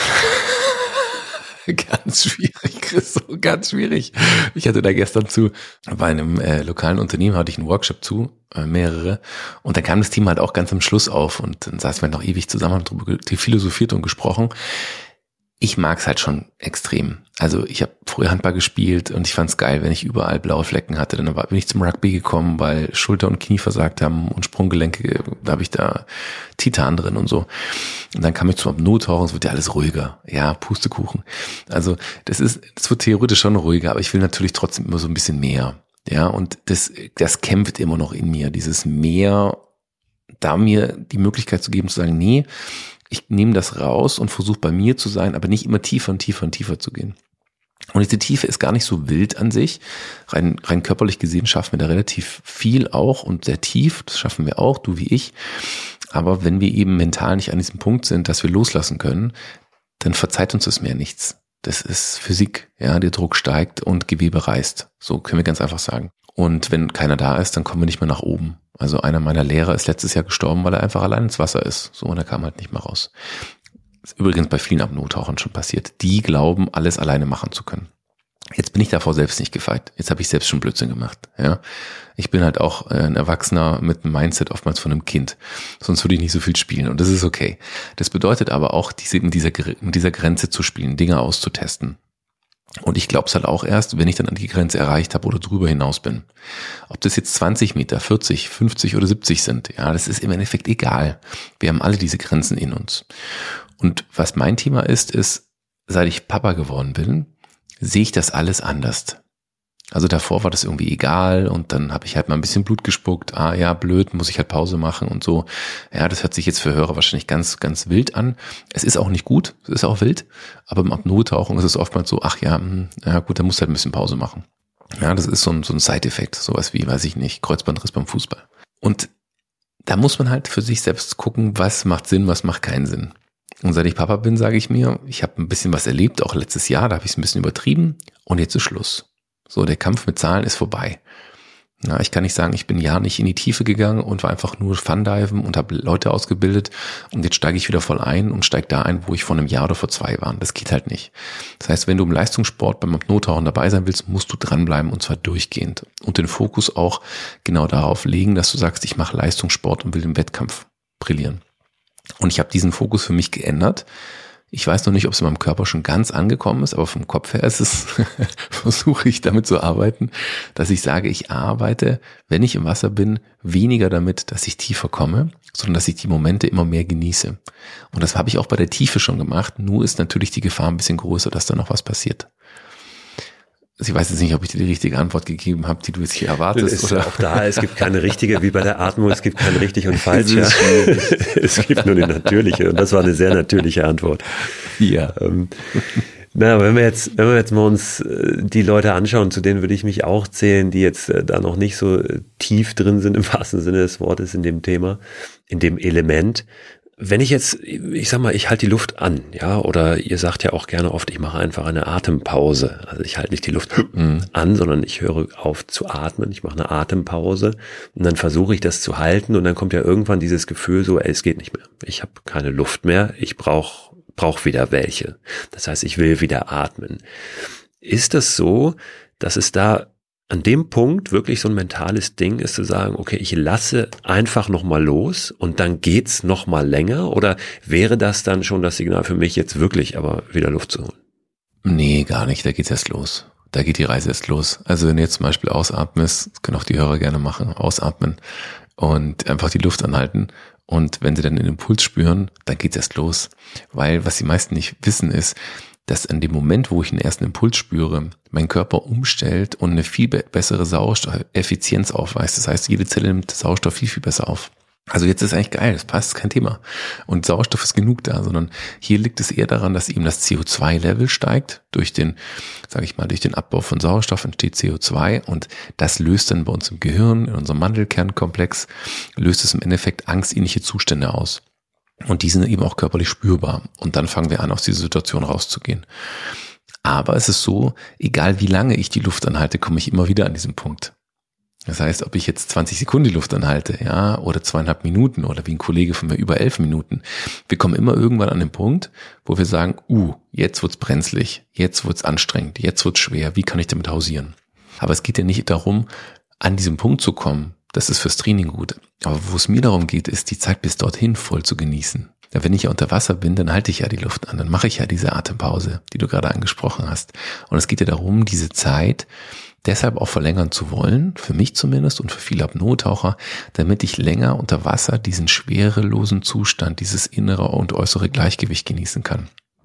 Ganz schwierig, Christo, ganz schwierig. Ich hatte da gestern zu, bei einem äh, lokalen Unternehmen hatte ich einen Workshop zu, äh, mehrere, und dann kam das Team halt auch ganz am Schluss auf und dann saßen wir noch ewig zusammen, haben darüber philosophiert und gesprochen. Ich mag's halt schon extrem. Also ich habe früher Handball gespielt und ich fand's geil, wenn ich überall blaue Flecken hatte. Dann bin ich zum Rugby gekommen, weil Schulter und Knie versagt haben und Sprunggelenke, da habe ich da Titan drin und so. Und dann kam ich zum Apnoe-Tauchen, es wird ja alles ruhiger. Ja, Pustekuchen. Also das ist, das wird theoretisch schon ruhiger, aber ich will natürlich trotzdem immer so ein bisschen mehr. Ja, und das, das kämpft immer noch in mir, dieses mehr, da mir die Möglichkeit zu geben, zu sagen, nee, ich nehme das raus und versuche bei mir zu sein, aber nicht immer tiefer und tiefer und tiefer zu gehen. Und diese Tiefe ist gar nicht so wild an sich. Rein, rein körperlich gesehen schaffen wir da relativ viel auch und sehr tief. Das schaffen wir auch, du wie ich. Aber wenn wir eben mental nicht an diesem Punkt sind, dass wir loslassen können, dann verzeiht uns das Meer nichts. Das ist Physik, ja, der Druck steigt und Gewebe reißt. So können wir ganz einfach sagen. Und wenn keiner da ist, dann kommen wir nicht mehr nach oben. Also einer meiner Lehrer ist letztes Jahr gestorben, weil er einfach allein ins Wasser ist. So, und er kam halt nicht mehr raus. Das ist übrigens bei vielen Apnoe-Tauchern schon passiert. Die glauben, alles alleine machen zu können. Jetzt bin ich davor selbst nicht gefeit. Jetzt habe ich selbst schon Blödsinn gemacht. Ja, ich bin halt auch ein Erwachsener mit einem Mindset oftmals von einem Kind. Sonst würde ich nicht so viel spielen und das ist okay. Das bedeutet aber auch, diese, mit dieser, mit dieser Grenze zu spielen, Dinge auszutesten. Und ich glaube es halt auch erst, wenn ich dann an die Grenze erreicht habe oder drüber hinaus bin. Ob das jetzt zwanzig Meter, vierzig, fünfzig oder siebzig sind, ja, das ist im Endeffekt egal. Wir haben alle diese Grenzen in uns. Und was mein Thema ist, ist, seit ich Papa geworden bin, sehe ich das alles anders. Also davor war das irgendwie egal und dann habe ich halt mal ein bisschen Blut gespuckt. Ah ja, blöd, muss ich halt Pause machen und so. Ja, das hört sich jetzt für Hörer wahrscheinlich ganz, ganz wild an. Es ist auch nicht gut, es ist auch wild, aber im Apnoe-Tauchen ist es oftmals so, ach ja, ja gut, dann musst du halt ein bisschen Pause machen. Ja, das ist so ein, so ein Side-Effekt, sowas wie, weiß ich nicht, Kreuzbandriss beim Fußball. Und da muss man halt für sich selbst gucken, was macht Sinn, was macht keinen Sinn. Und seit ich Papa bin, sage ich mir, ich habe ein bisschen was erlebt, auch letztes Jahr, da habe ich es ein bisschen übertrieben und jetzt ist Schluss. So, der Kampf mit Zahlen ist vorbei. Ja, ich kann nicht sagen, ich bin ja nicht in die Tiefe gegangen und war einfach nur Fundiven und habe Leute ausgebildet und jetzt steige ich wieder voll ein und steige da ein, wo ich vor einem Jahr oder vor zwei war. Das geht halt nicht. Das heißt, wenn du im Leistungssport beim Apnoe-Tauchen dabei sein willst, musst du dranbleiben und zwar durchgehend und den Fokus auch genau darauf legen, dass du sagst, ich mache Leistungssport und will im Wettkampf brillieren. Und ich habe diesen Fokus für mich geändert. Ich weiß noch nicht, ob es in meinem Körper schon ganz angekommen ist, aber vom Kopf her ist es, versuche ich damit zu arbeiten, dass ich sage, ich arbeite, wenn ich im Wasser bin, weniger damit, dass ich tiefer komme, sondern dass ich die Momente immer mehr genieße. Und das habe ich auch bei der Tiefe schon gemacht, nur ist natürlich die Gefahr ein bisschen größer, dass da noch was passiert. Ich weiß jetzt nicht, ob ich dir die richtige Antwort gegeben habe, die du jetzt hier erwartest. Oder? Auch da, es gibt keine richtige, wie bei der Atmung, es gibt kein richtig und falsch. Ja. Es gibt nur eine natürliche und das war eine sehr natürliche Antwort. Ja. Ähm, na, wenn wir jetzt, wenn wir jetzt mal uns die Leute anschauen, zu denen würde ich mich auch zählen, die jetzt da noch nicht so tief drin sind, im wahrsten Sinne des Wortes in dem Thema, in dem Element. Wenn ich jetzt, ich sag mal, ich halte die Luft an, ja, oder ihr sagt ja auch gerne oft, ich mache einfach eine Atempause. Also ich halte nicht die Luft mhm. an, sondern ich höre auf zu atmen, ich mache eine Atempause und dann versuche ich das zu halten und dann kommt ja irgendwann dieses Gefühl so, ey, es geht nicht mehr. Ich habe keine Luft mehr, ich brauche brauch wieder welche. Das heißt, ich will wieder atmen. Ist das so, dass es da an dem Punkt wirklich so ein mentales Ding ist, zu sagen, okay, ich lasse einfach nochmal los und dann geht's nochmal länger? Oder wäre das dann schon das Signal für mich, jetzt wirklich aber wieder Luft zu holen? Nee, gar nicht. Da geht's erst los. Da geht die Reise erst los. Also wenn du jetzt zum Beispiel ausatmest, das können auch die Hörer gerne machen, ausatmen und einfach die Luft anhalten. Und wenn sie dann den Impuls spüren, dann geht's erst los. Weil was die meisten nicht wissen ist, dass in dem Moment, wo ich einen ersten Impuls spüre, mein Körper umstellt und eine viel bessere Sauerstoffeffizienz aufweist. Das heißt, jede Zelle nimmt Sauerstoff viel, viel besser auf. Also jetzt ist eigentlich geil, das passt, kein Thema. Und Sauerstoff ist genug da, sondern hier liegt es eher daran, dass eben das C O zwei Level steigt. Durch den, sage ich mal, durch den Abbau von Sauerstoff entsteht C O zwei und das löst dann bei uns im Gehirn, in unserem Mandelkernkomplex, löst es im Endeffekt angstähnliche Zustände aus. Und die sind eben auch körperlich spürbar. Und dann fangen wir an, aus dieser Situation rauszugehen. Aber es ist so, egal wie lange ich die Luft anhalte, komme ich immer wieder an diesen Punkt. Das heißt, ob ich jetzt zwanzig Sekunden die Luft anhalte, ja, oder zweieinhalb Minuten oder wie ein Kollege von mir über elf Minuten. Wir kommen immer irgendwann an den Punkt, wo wir sagen, uh, jetzt wird's brenzlig, jetzt wird's anstrengend, jetzt wird's schwer, wie kann ich damit hausieren? Aber es geht ja nicht darum, an diesem Punkt zu kommen. Das ist fürs Training gut. Aber wo es mir darum geht, ist, die Zeit bis dorthin voll zu genießen. Ja, wenn ich ja unter Wasser bin, dann halte ich ja die Luft an, dann mache ich ja diese Atempause, die du gerade angesprochen hast. Und es geht ja darum, diese Zeit deshalb auch verlängern zu wollen, für mich zumindest und für viele Apnoe-Taucher, damit ich länger unter Wasser diesen schwerelosen Zustand, dieses innere und äußere Gleichgewicht genießen kann.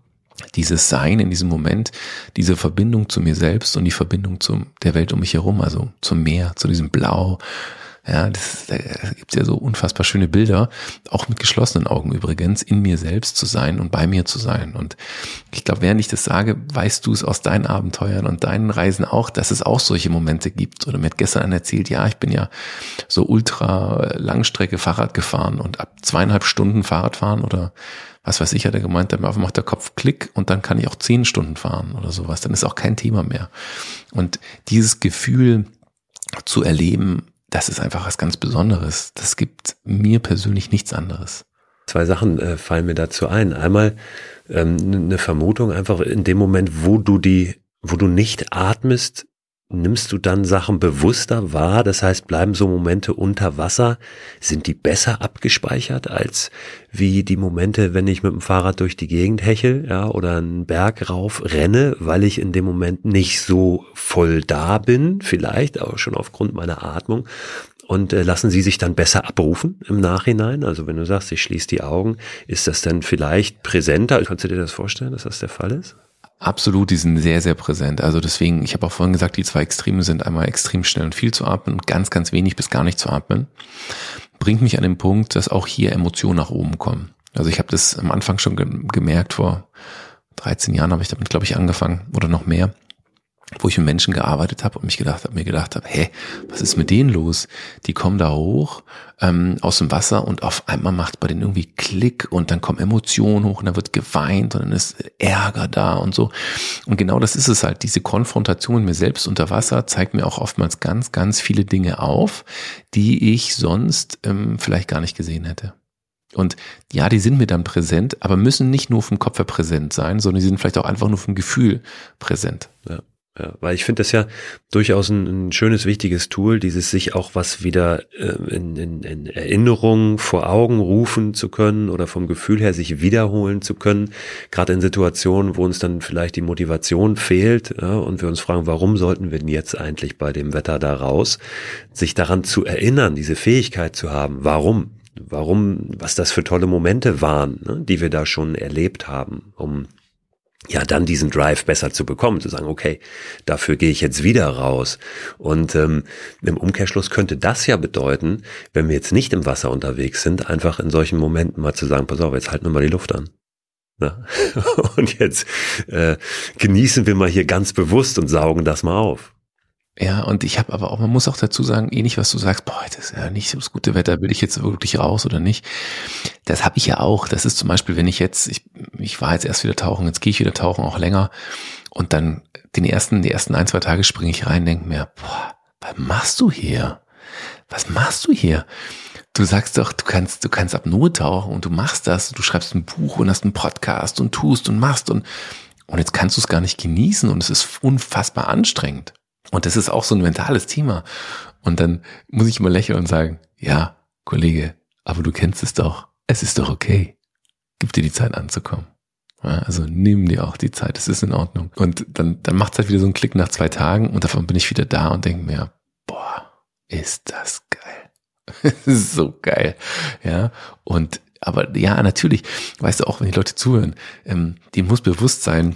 Dieses Sein in diesem Moment, diese Verbindung zu mir selbst und die Verbindung zu der Welt um mich herum, also zum Meer, zu diesem Blau. Ja, das, da gibt ja so unfassbar schöne Bilder, auch mit geschlossenen Augen übrigens, in mir selbst zu sein und bei mir zu sein. Und ich glaube, während ich das sage, weißt du es aus deinen Abenteuern und deinen Reisen auch, dass es auch solche Momente gibt. Oder mir hat gestern einer erzählt, ja, ich bin ja so ultra Langstrecke Fahrrad gefahren und ab zweieinhalb Stunden Fahrrad fahren oder was weiß ich, hat er gemeint, dann macht der Kopf Klick und dann kann ich auch zehn Stunden fahren oder sowas. Dann ist auch kein Thema mehr. Und dieses Gefühl zu erleben, das ist einfach was ganz Besonderes. Das gibt mir persönlich nichts anderes. Zwei Sachen äh, fallen mir dazu ein. Einmal ähm, eine Vermutung, einfach in dem Moment, wo du die, wo du nicht atmest, nimmst du dann Sachen bewusster wahr? Das heißt, bleiben so Momente unter Wasser, sind die besser abgespeichert als wie die Momente, wenn ich mit dem Fahrrad durch die Gegend hechel, ja, oder einen Berg rauf renne, weil ich in dem Moment nicht so voll da bin, vielleicht auch schon aufgrund meiner Atmung. Und äh, lassen sie sich dann besser abrufen im Nachhinein? Also wenn du sagst, ich schließe die Augen, ist das dann vielleicht präsenter? Kannst du dir das vorstellen, dass das der Fall ist? Absolut, die sind sehr, sehr präsent. Also deswegen, ich habe auch vorhin gesagt, die zwei Extreme sind einmal extrem schnell und viel zu atmen und ganz, ganz wenig bis gar nicht zu atmen. Bringt mich an den Punkt, dass auch hier Emotionen nach oben kommen. Also ich habe das am Anfang schon ge- gemerkt, vor dreizehn Jahren habe ich damit, glaube ich, angefangen oder noch mehr, wo ich mit Menschen gearbeitet habe und mich gedacht habe, mir gedacht habe, hey, was ist mit denen los? Die kommen da hoch ähm, aus dem Wasser und auf einmal macht bei denen irgendwie Klick und dann kommen Emotionen hoch und dann wird geweint und dann ist Ärger da und so. Und genau das ist es halt, diese Konfrontation mit mir selbst unter Wasser zeigt mir auch oftmals ganz, ganz viele Dinge auf, die ich sonst ähm, vielleicht gar nicht gesehen hätte. Und ja, die sind mir dann präsent, aber müssen nicht nur vom Kopf her präsent sein, sondern die sind vielleicht auch einfach nur vom Gefühl präsent. Ja. Ja, weil ich finde das ja durchaus ein, ein schönes, wichtiges Tool, dieses sich auch was wieder äh, in, in, in Erinnerung vor Augen rufen zu können oder vom Gefühl her sich wiederholen zu können, gerade in Situationen, wo uns dann vielleicht die Motivation fehlt, ja, und wir uns fragen, warum sollten wir denn jetzt eigentlich bei dem Wetter da raus, sich daran zu erinnern, diese Fähigkeit zu haben, warum, warum, was das für tolle Momente waren, ne, die wir da schon erlebt haben, um ja dann diesen Drive besser zu bekommen, zu sagen, okay, dafür gehe ich jetzt wieder raus. Und ähm, im Umkehrschluss könnte das ja bedeuten, wenn wir jetzt nicht im Wasser unterwegs sind, einfach in solchen Momenten mal zu sagen, pass auf, jetzt halten wir mal die Luft an. Na? Und jetzt äh, genießen wir mal hier ganz bewusst und saugen das mal auf. Ja, und ich habe aber auch, man muss auch dazu sagen, ähnlich was du sagst, boah, das ist ja nicht so das gute Wetter, will ich jetzt wirklich raus oder nicht? Das habe ich ja auch. Das ist zum Beispiel, wenn ich jetzt, ich, ich war jetzt erst wieder tauchen, jetzt gehe ich wieder tauchen, auch länger. Und dann den ersten, die ersten ein, zwei Tage springe ich rein, denke mir, boah, was machst du hier? Was machst du hier? Du sagst doch, du kannst, du kannst Apnoe tauchen und du machst das, du schreibst ein Buch und hast einen Podcast und tust und machst und, und jetzt kannst du es gar nicht genießen und es ist unfassbar anstrengend. Und das ist auch so ein mentales Thema. Und dann muss ich immer lächeln und sagen, ja, Kollege, aber du kennst es doch. Es ist doch okay. Gib dir die Zeit anzukommen. Ja, also nimm dir auch die Zeit, es ist in Ordnung. Und dann, dann macht es halt wieder so einen Klick nach zwei Tagen und davon bin ich wieder da und denke mir, boah, ist das geil. Es ist so geil. Ja, und aber ja, natürlich, weißt du auch, wenn die Leute zuhören, ähm, denen muss bewusst sein,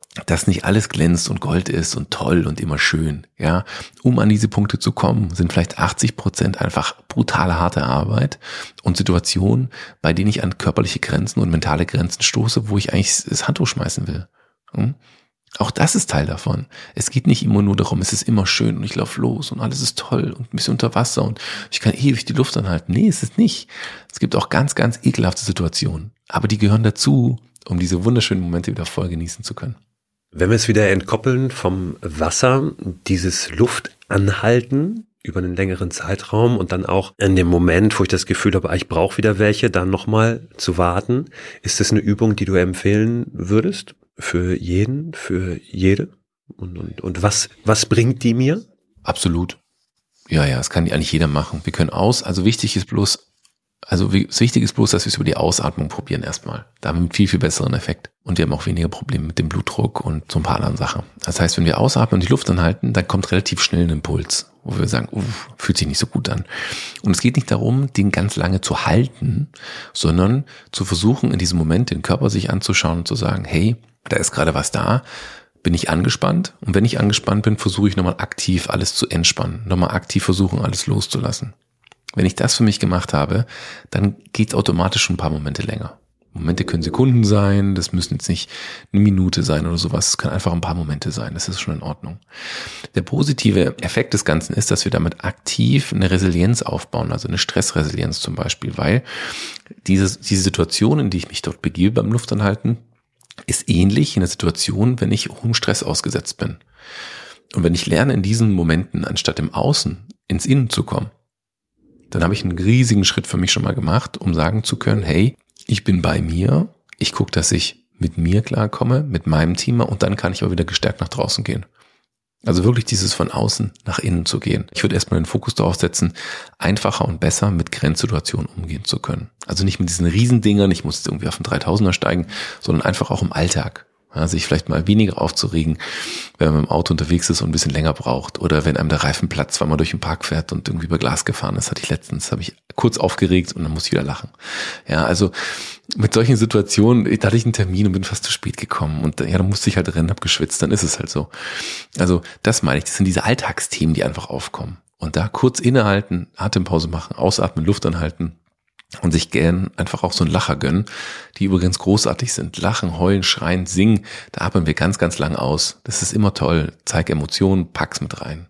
dass nicht alles glänzt und Gold ist und toll und immer schön, ja. Um an diese Punkte zu kommen, sind vielleicht achtzig Prozent einfach brutale, harte Arbeit und Situationen, bei denen ich an körperliche Grenzen und mentale Grenzen stoße, wo ich eigentlich das Handtuch schmeißen will. Hm? Auch das ist Teil davon. Es geht nicht immer nur darum, es ist immer schön und ich laufe los und alles ist toll und ein bisschen unter Wasser und ich kann ewig die Luft anhalten. Nee, es ist nicht. Es gibt auch ganz, ganz ekelhafte Situationen. Aber die gehören dazu, um diese wunderschönen Momente wieder voll genießen zu können. Wenn wir es wieder entkoppeln vom Wasser, dieses Luftanhalten über einen längeren Zeitraum und dann auch in dem Moment, wo ich das Gefühl habe, ich brauche wieder welche, dann nochmal zu warten, ist das eine Übung, die du empfehlen würdest? Für jeden, für jede? Und, und, und was, was bringt die mir? Absolut. Ja, ja, das kann eigentlich jeder machen. Wir können aus, also wichtig ist bloß, also das Wichtige ist bloß, dass wir es über die Ausatmung probieren erstmal. Da haben wir einen viel, viel besseren Effekt. Und wir haben auch weniger Probleme mit dem Blutdruck und so ein paar anderen Sachen. Das heißt, wenn wir ausatmen und die Luft anhalten, dann kommt relativ schnell ein Impuls, wo wir sagen, uff, fühlt sich nicht so gut an. Und es geht nicht darum, den ganz lange zu halten, sondern zu versuchen, in diesem Moment den Körper sich anzuschauen und zu sagen, hey, da ist gerade was da, bin ich angespannt? Und wenn ich angespannt bin, versuche ich nochmal aktiv alles zu entspannen, nochmal aktiv versuchen, alles loszulassen. Wenn ich das für mich gemacht habe, dann geht es automatisch schon ein paar Momente länger. Momente können Sekunden sein, das müssen jetzt nicht eine Minute sein oder sowas, es können einfach ein paar Momente sein, das ist schon in Ordnung. Der positive Effekt des Ganzen ist, dass wir damit aktiv eine Resilienz aufbauen, also eine Stressresilienz zum Beispiel, weil diese, diese Situation, in die ich mich dort begebe beim Luftanhalten, ist ähnlich in der Situation, wenn ich hohem Stress ausgesetzt bin. Und wenn ich lerne, in diesen Momenten, anstatt im Außen, ins Innen zu kommen, dann habe ich einen riesigen Schritt für mich schon mal gemacht, um sagen zu können, hey, ich bin bei mir, ich gucke, dass ich mit mir klarkomme, mit meinem Thema und dann kann ich auch wieder gestärkt nach draußen gehen. Also wirklich dieses von außen nach innen zu gehen. Ich würde erstmal den Fokus darauf setzen, einfacher und besser mit Grenzsituationen umgehen zu können. Also nicht mit diesen Riesendingern, ich muss jetzt irgendwie auf den dreitausender steigen, sondern einfach auch im Alltag. Ja, sich vielleicht mal weniger aufzuregen, wenn man im Auto unterwegs ist und ein bisschen länger braucht. Oder wenn einem der Reifen platzt, weil man durch den Park fährt und irgendwie über Glas gefahren ist. Hatte ich letztens, habe ich kurz aufgeregt und dann muss ich wieder lachen. Ja, also mit solchen Situationen, da hatte ich einen Termin und bin fast zu spät gekommen. Und ja, da musste ich halt rennen, hab geschwitzt, dann ist es halt so. Also das meine ich, das sind diese Alltagsthemen, die einfach aufkommen. Und da kurz innehalten, Atempause machen, ausatmen, Luft anhalten. Und sich gern einfach auch so einen Lacher gönnen, die übrigens großartig sind. Lachen, heulen, schreien, singen, da atmen wir ganz, ganz lang aus. Das ist immer toll. Zeig Emotionen, pack's mit rein.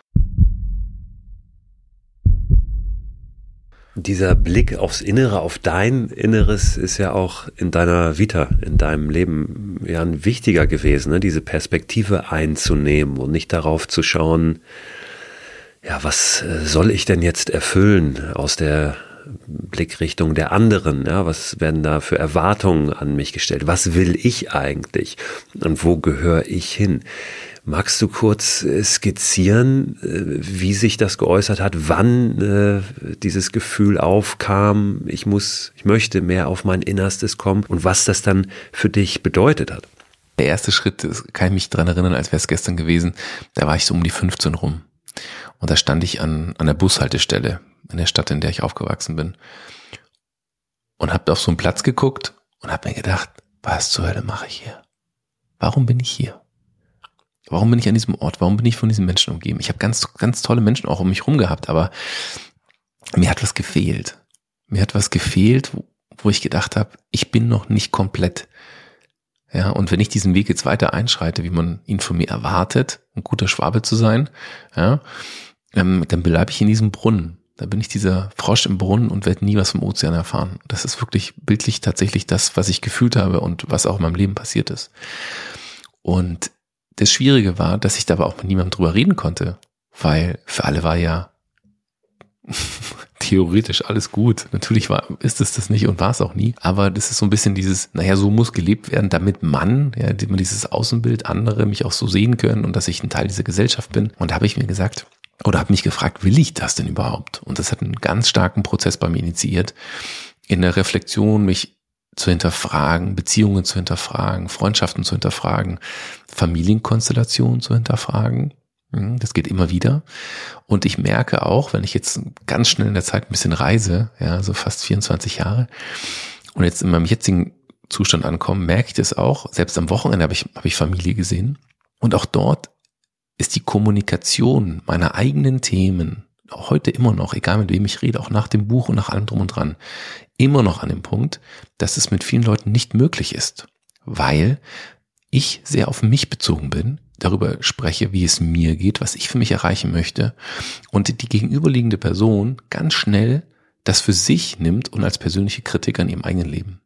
Dieser Blick aufs Innere, auf dein Inneres ist ja auch in deiner Vita, in deinem Leben ja ein wichtiger gewesen, ne? Diese Perspektive einzunehmen und nicht darauf zu schauen, ja, was soll ich denn jetzt erfüllen aus der Blickrichtung der anderen, ja, was werden da für Erwartungen an mich gestellt? Was will ich eigentlich? Und wo gehöre ich hin? Magst du kurz skizzieren, wie sich das geäußert hat, wann äh, dieses Gefühl aufkam, ich muss, ich möchte mehr auf mein Innerstes kommen und was das dann für dich bedeutet hat? Der erste Schritt, das kann ich mich dran erinnern, als wäre es gestern gewesen, da war ich so um die fünfzehn rum. Und da stand ich an, an der Bushaltestelle in der Stadt, in der ich aufgewachsen bin. Und habe auf so einen Platz geguckt und habe mir gedacht, was zur Hölle mache ich hier? Warum bin ich hier? Warum bin ich an diesem Ort? Warum bin ich von diesen Menschen umgeben? Ich habe ganz, ganz tolle Menschen auch um mich rum gehabt, aber mir hat was gefehlt. Mir hat was gefehlt, wo, wo ich gedacht habe, ich bin noch nicht komplett. Ja, und wenn ich diesen Weg jetzt weiter einschreite, wie man ihn von mir erwartet, ein guter Schwabe zu sein, ja, ähm, dann bleibe ich in diesem Brunnen. Da bin ich dieser Frosch im Brunnen und werde nie was vom Ozean erfahren. Das ist wirklich bildlich tatsächlich das, was ich gefühlt habe und was auch in meinem Leben passiert ist. Und das Schwierige war, dass ich da aber auch mit niemandem drüber reden konnte, weil für alle war ja theoretisch alles gut. Natürlich war, ist es das nicht und war es auch nie. Aber das ist so ein bisschen dieses, naja, so muss gelebt werden, damit man, ja, dieses Außenbild, andere mich auch so sehen können und dass ich ein Teil dieser Gesellschaft bin. Und da habe ich mir gesagt, oder habe mich gefragt, will ich das denn überhaupt? Und das hat einen ganz starken Prozess bei mir initiiert, in der Reflexion mich zu hinterfragen, Beziehungen zu hinterfragen, Freundschaften zu hinterfragen, Familienkonstellationen zu hinterfragen. Das geht immer wieder. Und ich merke auch, wenn ich jetzt ganz schnell in der Zeit ein bisschen reise, ja, so fast vierundzwanzig Jahre, und jetzt in meinem jetzigen Zustand ankomme, merke ich das auch. Selbst am Wochenende habe ich, habe ich Familie gesehen. Und auch dort ist die Kommunikation meiner eigenen Themen auch heute immer noch, egal mit wem ich rede, auch nach dem Buch und nach allem drum und dran, immer noch an dem Punkt, dass es mit vielen Leuten nicht möglich ist, weil ich sehr auf mich bezogen bin, darüber spreche, wie es mir geht, was ich für mich erreichen möchte und die gegenüberliegende Person ganz schnell das für sich nimmt und als persönliche Kritik an ihrem eigenen Leben.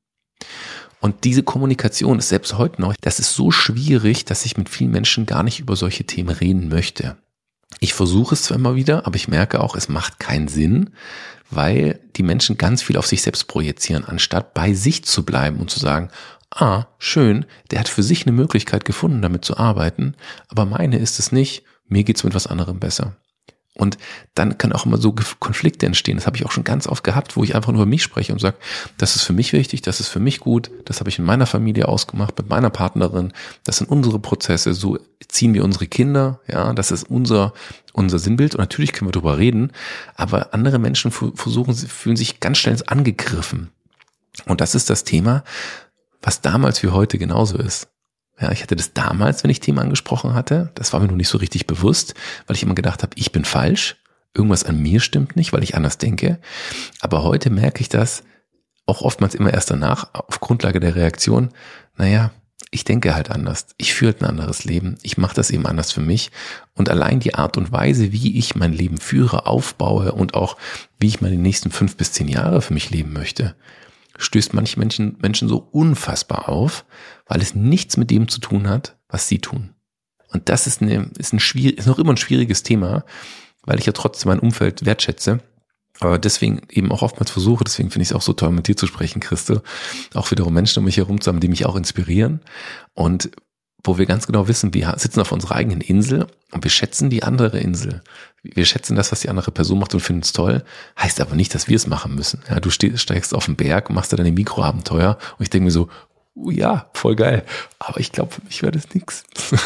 Und diese Kommunikation ist selbst heute noch, das ist so schwierig, dass ich mit vielen Menschen gar nicht über solche Themen reden möchte. Ich versuche es zwar immer wieder, aber ich merke auch, es macht keinen Sinn, weil die Menschen ganz viel auf sich selbst projizieren, anstatt bei sich zu bleiben und zu sagen, ah, schön, der hat für sich eine Möglichkeit gefunden, damit zu arbeiten, aber meine ist es nicht, mir geht's mit was anderem besser. Und dann können auch immer so Konflikte entstehen. Das habe ich auch schon ganz oft gehabt, wo ich einfach nur über mich spreche und sage, das ist für mich wichtig, das ist für mich gut, das habe ich in meiner Familie ausgemacht, mit meiner Partnerin, das sind unsere Prozesse, so ziehen wir unsere Kinder, ja, das ist unser unser Sinnbild und natürlich können wir darüber reden, aber andere Menschen versuchen, fühlen sich ganz schnell angegriffen. Und das ist das Thema, was damals wie heute genauso ist. Ja, ich hatte das damals, wenn ich Themen angesprochen hatte, das war mir noch nicht so richtig bewusst, weil ich immer gedacht habe, ich bin falsch, irgendwas an mir stimmt nicht, weil ich anders denke. Aber heute merke ich das auch oftmals immer erst danach, auf Grundlage der Reaktion, naja, ich denke halt anders, ich führe halt ein anderes Leben, ich mache das eben anders für mich und allein die Art und Weise, wie ich mein Leben führe, aufbaue und auch wie ich meine nächsten fünf bis zehn Jahre für mich leben möchte, stößt manche Menschen, Menschen so unfassbar auf, weil es nichts mit dem zu tun hat, was sie tun. Und das ist, eine, ist, ein schwierig, ist noch immer ein schwieriges Thema, weil ich ja trotzdem mein Umfeld wertschätze, aber deswegen eben auch oftmals versuche, deswegen finde ich es auch so toll, mit dir zu sprechen, Christo, auch wiederum Menschen um mich herum zu haben, die mich auch inspirieren und wo wir ganz genau wissen, wir sitzen auf unserer eigenen Insel und wir schätzen die andere Insel. Wir schätzen das, was die andere Person macht und finden es toll, heißt aber nicht, dass wir es machen müssen. Ja, du steigst auf den Berg, machst da deine Mikroabenteuer und ich denke mir so, oh ja, voll geil, aber ich glaube, für mich wäre das nix.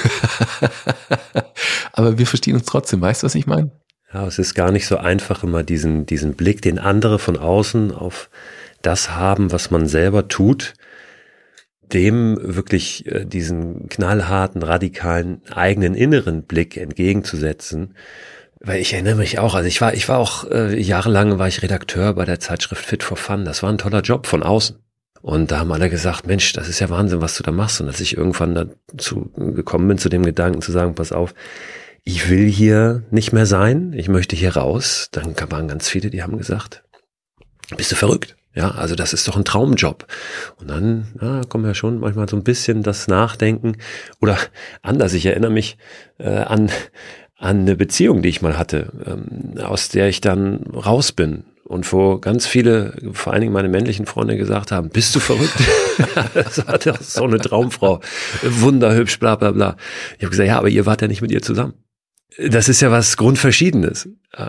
Aber wir verstehen uns trotzdem, weißt du, was ich meine? Ja, es ist gar nicht so einfach, immer diesen, diesen Blick, den andere von außen auf das haben, was man selber tut, dem wirklich äh, diesen knallharten, radikalen, eigenen inneren Blick entgegenzusetzen. Weil ich erinnere mich auch, also ich war, ich war auch äh, jahrelang war ich Redakteur bei der Zeitschrift Fit for Fun. Das war ein toller Job von außen. Und da haben alle gesagt, Mensch, das ist ja Wahnsinn, was du da machst. Und als ich irgendwann dazu gekommen bin, zu dem Gedanken zu sagen, pass auf, ich will hier nicht mehr sein, ich möchte hier raus, dann waren ganz viele, die haben gesagt, bist du verrückt? Ja, also das ist doch ein Traumjob. Und dann ja, kommt ja schon manchmal so ein bisschen das Nachdenken oder anders. Ich erinnere mich äh, an an eine Beziehung, die ich mal hatte, ähm, aus der ich dann raus bin. Und wo ganz viele, vor allen Dingen meine männlichen Freunde gesagt haben, bist du verrückt? Das war doch so eine Traumfrau, wunderhübsch, bla bla bla. Ich habe gesagt, ja, aber ihr wart ja nicht mit ihr zusammen. Das ist ja was Grundverschiedenes.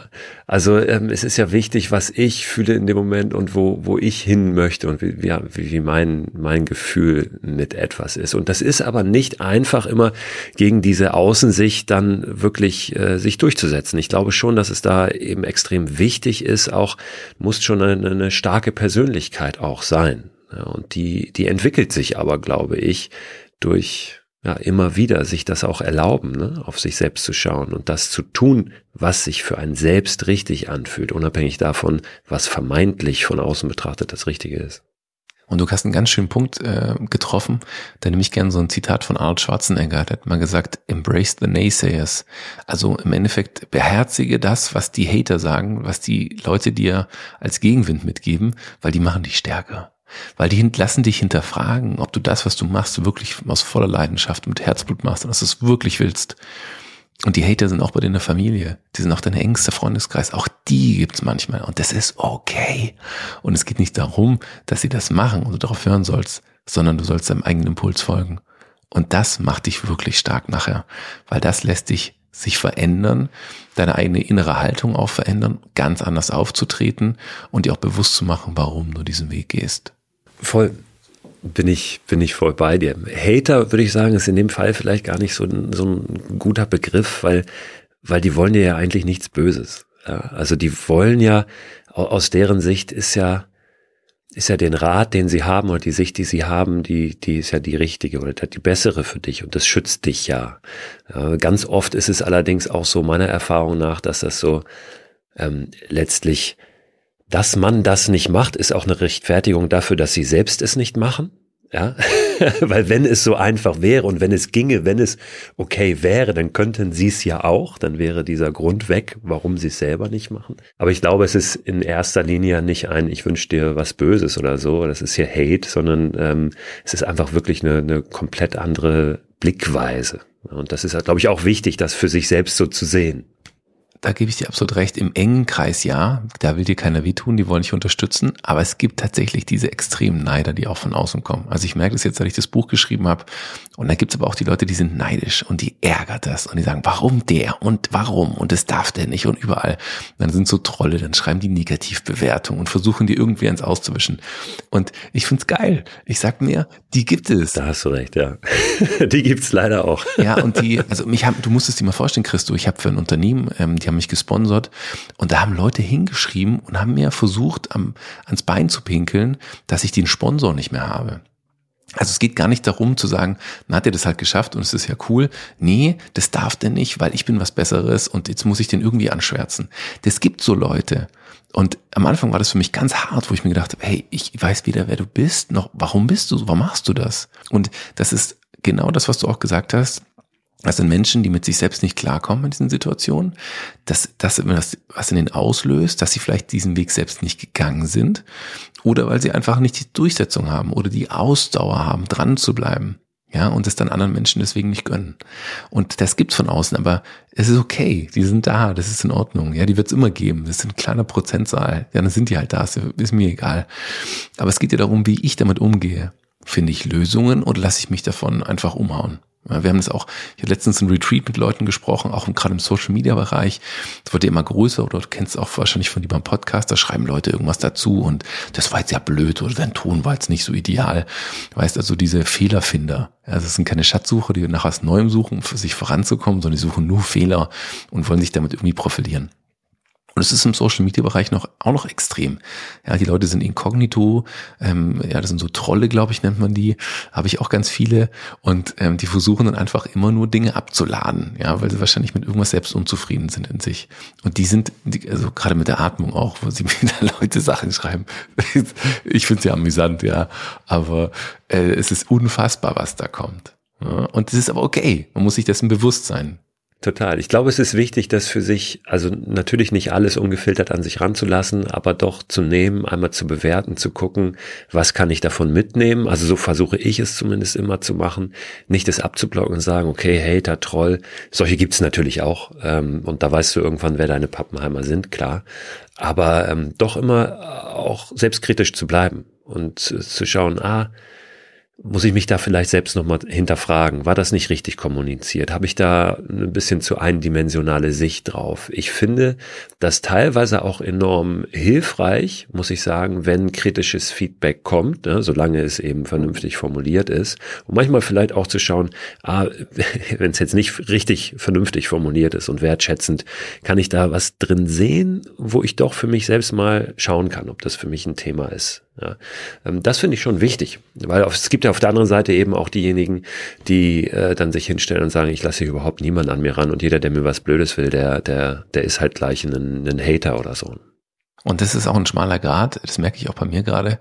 Also ähm, es ist ja wichtig, was ich fühle in dem Moment und wo wo ich hin möchte und wie, wie, wie mein mein Gefühl mit etwas ist. Und das ist aber nicht einfach immer gegen diese Außensicht dann wirklich äh, sich durchzusetzen. Ich glaube schon, dass es da eben extrem wichtig ist, auch muss schon eine, eine starke Persönlichkeit auch sein. Ja, und die die entwickelt sich aber, glaube ich, durch ja, immer wieder sich das auch erlauben, ne, auf sich selbst zu schauen und das zu tun, was sich für einen selbst richtig anfühlt, unabhängig davon, was vermeintlich von außen betrachtet das Richtige ist. Und du hast einen ganz schönen Punkt äh, getroffen, da nehme ich gerne so ein Zitat von Arnold Schwarzenegger, der hat mal gesagt, embrace the naysayers. Also im Endeffekt beherzige das, was die Hater sagen, was die Leute dir als Gegenwind mitgeben, weil die machen dich stärker. Weil die lassen dich hinterfragen, ob du das, was du machst, wirklich aus voller Leidenschaft mit Herzblut machst und dass du es wirklich willst. Und die Hater sind auch bei dir in der Familie. Die sind auch dein engster Freundeskreis. Auch die gibt's manchmal. Und das ist okay. Und es geht nicht darum, dass sie das machen und du darauf hören sollst, sondern du sollst deinem eigenen Impuls folgen. Und das macht dich wirklich stark nachher. Weil das lässt dich sich verändern, deine eigene innere Haltung auch verändern, ganz anders aufzutreten und dir auch bewusst zu machen, warum du diesen Weg gehst. Voll. Bin ich, bin ich voll bei dir. Hater, würde ich sagen, ist in dem Fall vielleicht gar nicht so ein, so ein guter Begriff, weil, weil die wollen dir ja eigentlich nichts Böses. Ja, also die wollen ja, aus deren Sicht ist ja, ist ja den Rat, den sie haben oder die Sicht, die sie haben, die, die ist ja die richtige oder die bessere für dich und das schützt dich ja. ja ganz oft ist es allerdings auch so meiner Erfahrung nach, dass das so ähm, letztlich, dass man das nicht macht, ist auch eine Rechtfertigung dafür, dass sie selbst es nicht machen. Ja, weil wenn es so einfach wäre und wenn es ginge, wenn es okay wäre, dann könnten sie es ja auch, dann wäre dieser Grund weg, warum sie es selber nicht machen. Aber ich glaube, es ist in erster Linie nicht ein, ich wünsche dir was Böses oder so, das ist hier Hate, sondern ähm, es ist einfach wirklich eine, eine komplett andere Blickweise. Und das ist, glaube ich, auch wichtig, das für sich selbst so zu sehen. Da gebe ich dir absolut recht, im engen Kreis ja, da will dir keiner wehtun, die wollen dich unterstützen, aber es gibt tatsächlich diese extremen Neider, die auch von außen kommen. Also ich merke das jetzt, seit ich das Buch geschrieben habe und da gibt es aber auch die Leute, die sind neidisch und die ärgert das und die sagen, warum der und warum und das darf der nicht und überall. Und dann sind so Trolle, dann schreiben die Negativbewertungen und versuchen die irgendwie ins Auszuwischen und ich find's geil. Ich sag mir, die gibt es. Da hast du recht, ja. Die gibt's leider auch. Ja, und die, also mich haben, du musst es dir mal vorstellen, Christo, ich habe für ein Unternehmen, ähm, die haben mich gesponsert und da haben Leute hingeschrieben und haben mir versucht, am, ans Bein zu pinkeln, dass ich den Sponsor nicht mehr habe. Also es geht gar nicht darum zu sagen, na, hat er das halt geschafft und es ist ja cool. Nee, das darf der nicht, weil ich bin was Besseres und jetzt muss ich den irgendwie anschwärzen. Das gibt so Leute. Und am Anfang war das für mich ganz hart, wo ich mir gedacht habe, hey, ich weiß weder, wer du bist, noch warum bist du so, warum machst du das? Und das ist genau das, was du auch gesagt hast. Das sind Menschen, die mit sich selbst nicht klarkommen in diesen Situationen. Das, das ist immer das, was in denen auslöst, dass sie vielleicht diesen Weg selbst nicht gegangen sind oder weil sie einfach nicht die Durchsetzung haben oder die Ausdauer haben, dran zu bleiben. Ja, und es dann anderen Menschen deswegen nicht gönnen. Und das gibt's von außen, aber es ist okay. Die sind da, das ist in Ordnung. Ja, die wird's immer geben. Das ist ein kleiner Prozentzahl. Ja, dann sind die halt da, ist mir egal. Aber es geht ja darum, wie ich damit umgehe. Finde ich Lösungen oder lasse ich mich davon einfach umhauen? Wir haben das auch, ich habe letztens ein Retreat mit Leuten gesprochen, auch gerade im Social-Media-Bereich. Das wird ja immer größer oder du kennst es auch wahrscheinlich von dir beim Podcast, da schreiben Leute irgendwas dazu und das war jetzt ja blöd oder dein Ton war jetzt nicht so ideal. Du weißt also, diese Fehlerfinder, also das sind keine Schatzsucher, die nach was Neuem suchen, um für sich voranzukommen, sondern die suchen nur Fehler und wollen sich damit irgendwie profilieren. Und es ist im Social-Media-Bereich noch auch noch extrem. Ja, die Leute sind inkognito, ähm, ja, das sind so Trolle, glaube ich, nennt man die. Habe ich auch ganz viele. Und ähm, die versuchen dann einfach immer nur Dinge abzuladen, ja, weil sie wahrscheinlich mit irgendwas selbst unzufrieden sind in sich. Und die sind, die, also gerade mit der Atmung auch, wo sie mir da Leute Sachen schreiben. Ich finde es ja amüsant, ja, aber äh, es ist unfassbar, was da kommt. Ja, und es ist aber okay. Man muss sich dessen bewusst sein. Total. Ich glaube, es ist wichtig, das für sich, also natürlich nicht alles ungefiltert an sich ranzulassen, aber doch zu nehmen, einmal zu bewerten, zu gucken, was kann ich davon mitnehmen. Also so versuche ich es zumindest immer zu machen, nicht das abzublocken und sagen, okay, Hater, Troll, solche gibt's natürlich auch. Ähm, und da weißt du irgendwann, wer deine Pappenheimer sind, klar. Aber ähm, doch immer auch selbstkritisch zu bleiben und äh, zu schauen, ah, muss ich mich da vielleicht selbst nochmal hinterfragen? War das nicht richtig kommuniziert? Habe ich da ein bisschen zu eindimensionale Sicht drauf? Ich finde das teilweise auch enorm hilfreich, muss ich sagen, wenn kritisches Feedback kommt, ne, solange es eben vernünftig formuliert ist. Und manchmal vielleicht auch zu schauen, ah, wenn es jetzt nicht richtig vernünftig formuliert ist und wertschätzend, kann ich da was drin sehen, wo ich doch für mich selbst mal schauen kann, ob das für mich ein Thema ist. Ja, das finde ich schon wichtig, weil es gibt ja auf der anderen Seite eben auch diejenigen, die äh, dann sich hinstellen und sagen, ich lasse hier überhaupt niemanden an mir ran und jeder, der mir was Blödes will, der der der ist halt gleich ein, ein Hater oder so. Und das ist auch ein schmaler Grat, das merke ich auch bei mir gerade,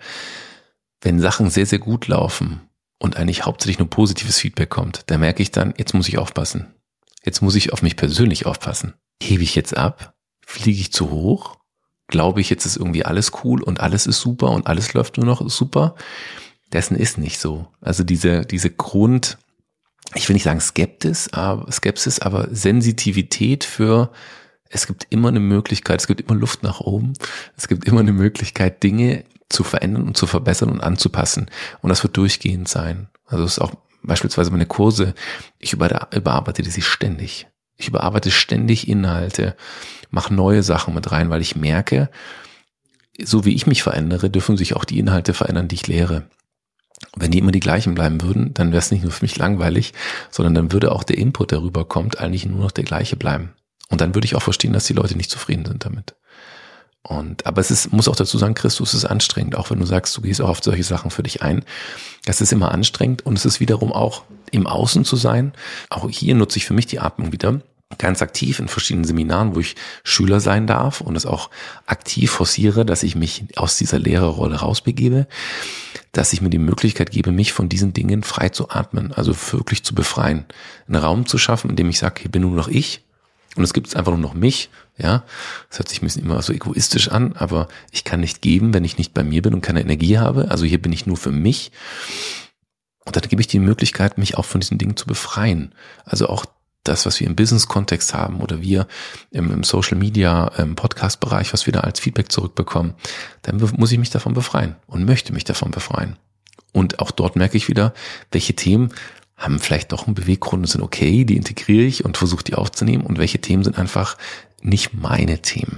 wenn Sachen sehr, sehr gut laufen und eigentlich hauptsächlich nur positives Feedback kommt, da merke ich dann, jetzt muss ich aufpassen. Jetzt muss ich auf mich persönlich aufpassen. Hebe ich jetzt ab? Fliege ich zu hoch? Glaube ich, jetzt ist irgendwie alles cool und alles ist super und alles läuft nur noch super. Dessen ist nicht so. Also diese, diese Grund, ich will nicht sagen Skepsis, aber, Skepsis, aber Sensitivität für, es gibt immer eine Möglichkeit, es gibt immer Luft nach oben, es gibt immer eine Möglichkeit, Dinge zu verändern und zu verbessern und anzupassen. Und das wird durchgehend sein. Also es ist auch beispielsweise meine Kurse, ich überarbeite sie ständig. Ich überarbeite ständig Inhalte, mache neue Sachen mit rein, weil ich merke, so wie ich mich verändere, dürfen sich auch die Inhalte verändern, die ich lehre. Wenn die immer die gleichen bleiben würden, dann wäre es nicht nur für mich langweilig, sondern dann würde auch der Input, der rüberkommt, eigentlich nur noch der gleiche bleiben. Und dann würde ich auch verstehen, dass die Leute nicht zufrieden sind damit. Und, aber es ist, muss auch dazu sagen, Christus ist anstrengend, auch wenn du sagst, du gehst auch auf solche Sachen für dich ein. Das ist immer anstrengend und es ist wiederum auch im Außen zu sein. Auch hier nutze ich für mich die Atmung wieder ganz aktiv in verschiedenen Seminaren, wo ich Schüler sein darf und es auch aktiv forciere, dass ich mich aus dieser Lehrerrolle rausbegebe, dass ich mir die Möglichkeit gebe, mich von diesen Dingen frei zu atmen, also wirklich zu befreien, einen Raum zu schaffen, in dem ich sage, hier bin nur noch ich. Und es gibt einfach nur noch mich, ja. Das hört sich ein bisschen immer so egoistisch an, aber ich kann nicht geben, wenn ich nicht bei mir bin und keine Energie habe. Also hier bin ich nur für mich. Und dann gebe ich die Möglichkeit, mich auch von diesen Dingen zu befreien. Also auch das, was wir im Business-Kontext haben oder wir im, im Social-Media, im Podcast-Bereich, was wir da als Feedback zurückbekommen, dann muss ich mich davon befreien und möchte mich davon befreien. Und auch dort merke ich wieder, welche Themen haben vielleicht doch einen Beweggrund und sind okay, die integriere ich und versuche die aufzunehmen und welche Themen sind einfach nicht meine Themen.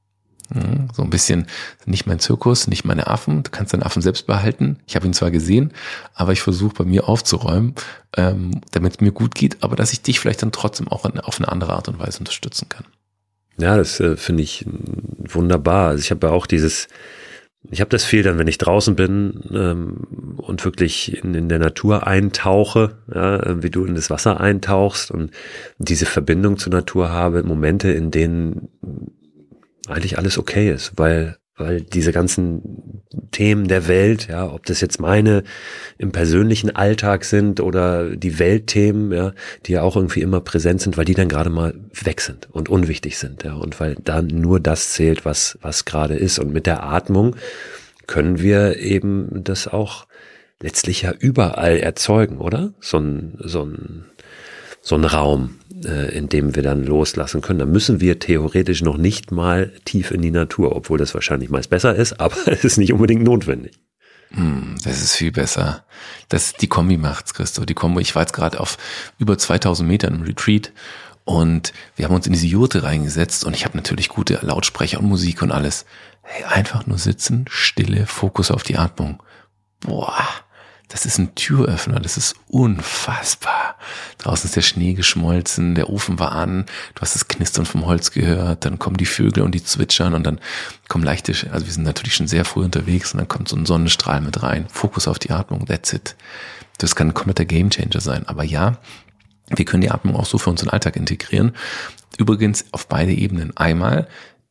So ein bisschen nicht mein Zirkus, nicht meine Affen. Du kannst deinen Affen selbst behalten. Ich habe ihn zwar gesehen, aber ich versuche bei mir aufzuräumen, ähm, damit es mir gut geht, aber dass ich dich vielleicht dann trotzdem auch auf eine andere Art und Weise unterstützen kann. Ja, das äh, finde ich wunderbar. Also ich habe ja auch dieses, ich habe das viel dann, wenn ich draußen bin ähm, und wirklich in, in der Natur eintauche, ja, wie du in das Wasser eintauchst und diese Verbindung zur Natur habe, Momente, in denen eigentlich alles okay ist, weil weil diese ganzen Themen der Welt, ja, ob das jetzt meine im persönlichen Alltag sind oder die Weltthemen, ja, die ja auch irgendwie immer präsent sind, weil die dann gerade mal weg sind und unwichtig sind, ja, und weil dann nur das zählt, was was gerade ist. Und mit der Atmung können wir eben das auch letztlich ja überall erzeugen, oder? So ein so ein so ein Raum, äh, in dem wir dann loslassen können. Da müssen wir theoretisch noch nicht mal tief in die Natur, obwohl das wahrscheinlich meist besser ist, aber es ist nicht unbedingt notwendig. Hm, das ist viel besser. Das, die Kombi macht's, Christo. Die Kombi, ich war jetzt gerade auf über zweitausend Metern im Retreat und wir haben uns in diese Jurte reingesetzt und ich habe natürlich gute Lautsprecher und Musik und alles. Hey, einfach nur sitzen, Stille, Fokus auf die Atmung. Boah. Das ist ein Türöffner, das ist unfassbar. Draußen ist der Schnee geschmolzen, der Ofen war an, du hast das Knistern vom Holz gehört, dann kommen die Vögel und die zwitschern und dann kommen leichte, also wir sind natürlich schon sehr früh unterwegs und dann kommt so ein Sonnenstrahl mit rein. Fokus auf die Atmung, that's it. Das kann ein kompletter Gamechanger sein, aber ja, wir können die Atmung auch so für unseren Alltag integrieren. Übrigens auf beide Ebenen. Einmal,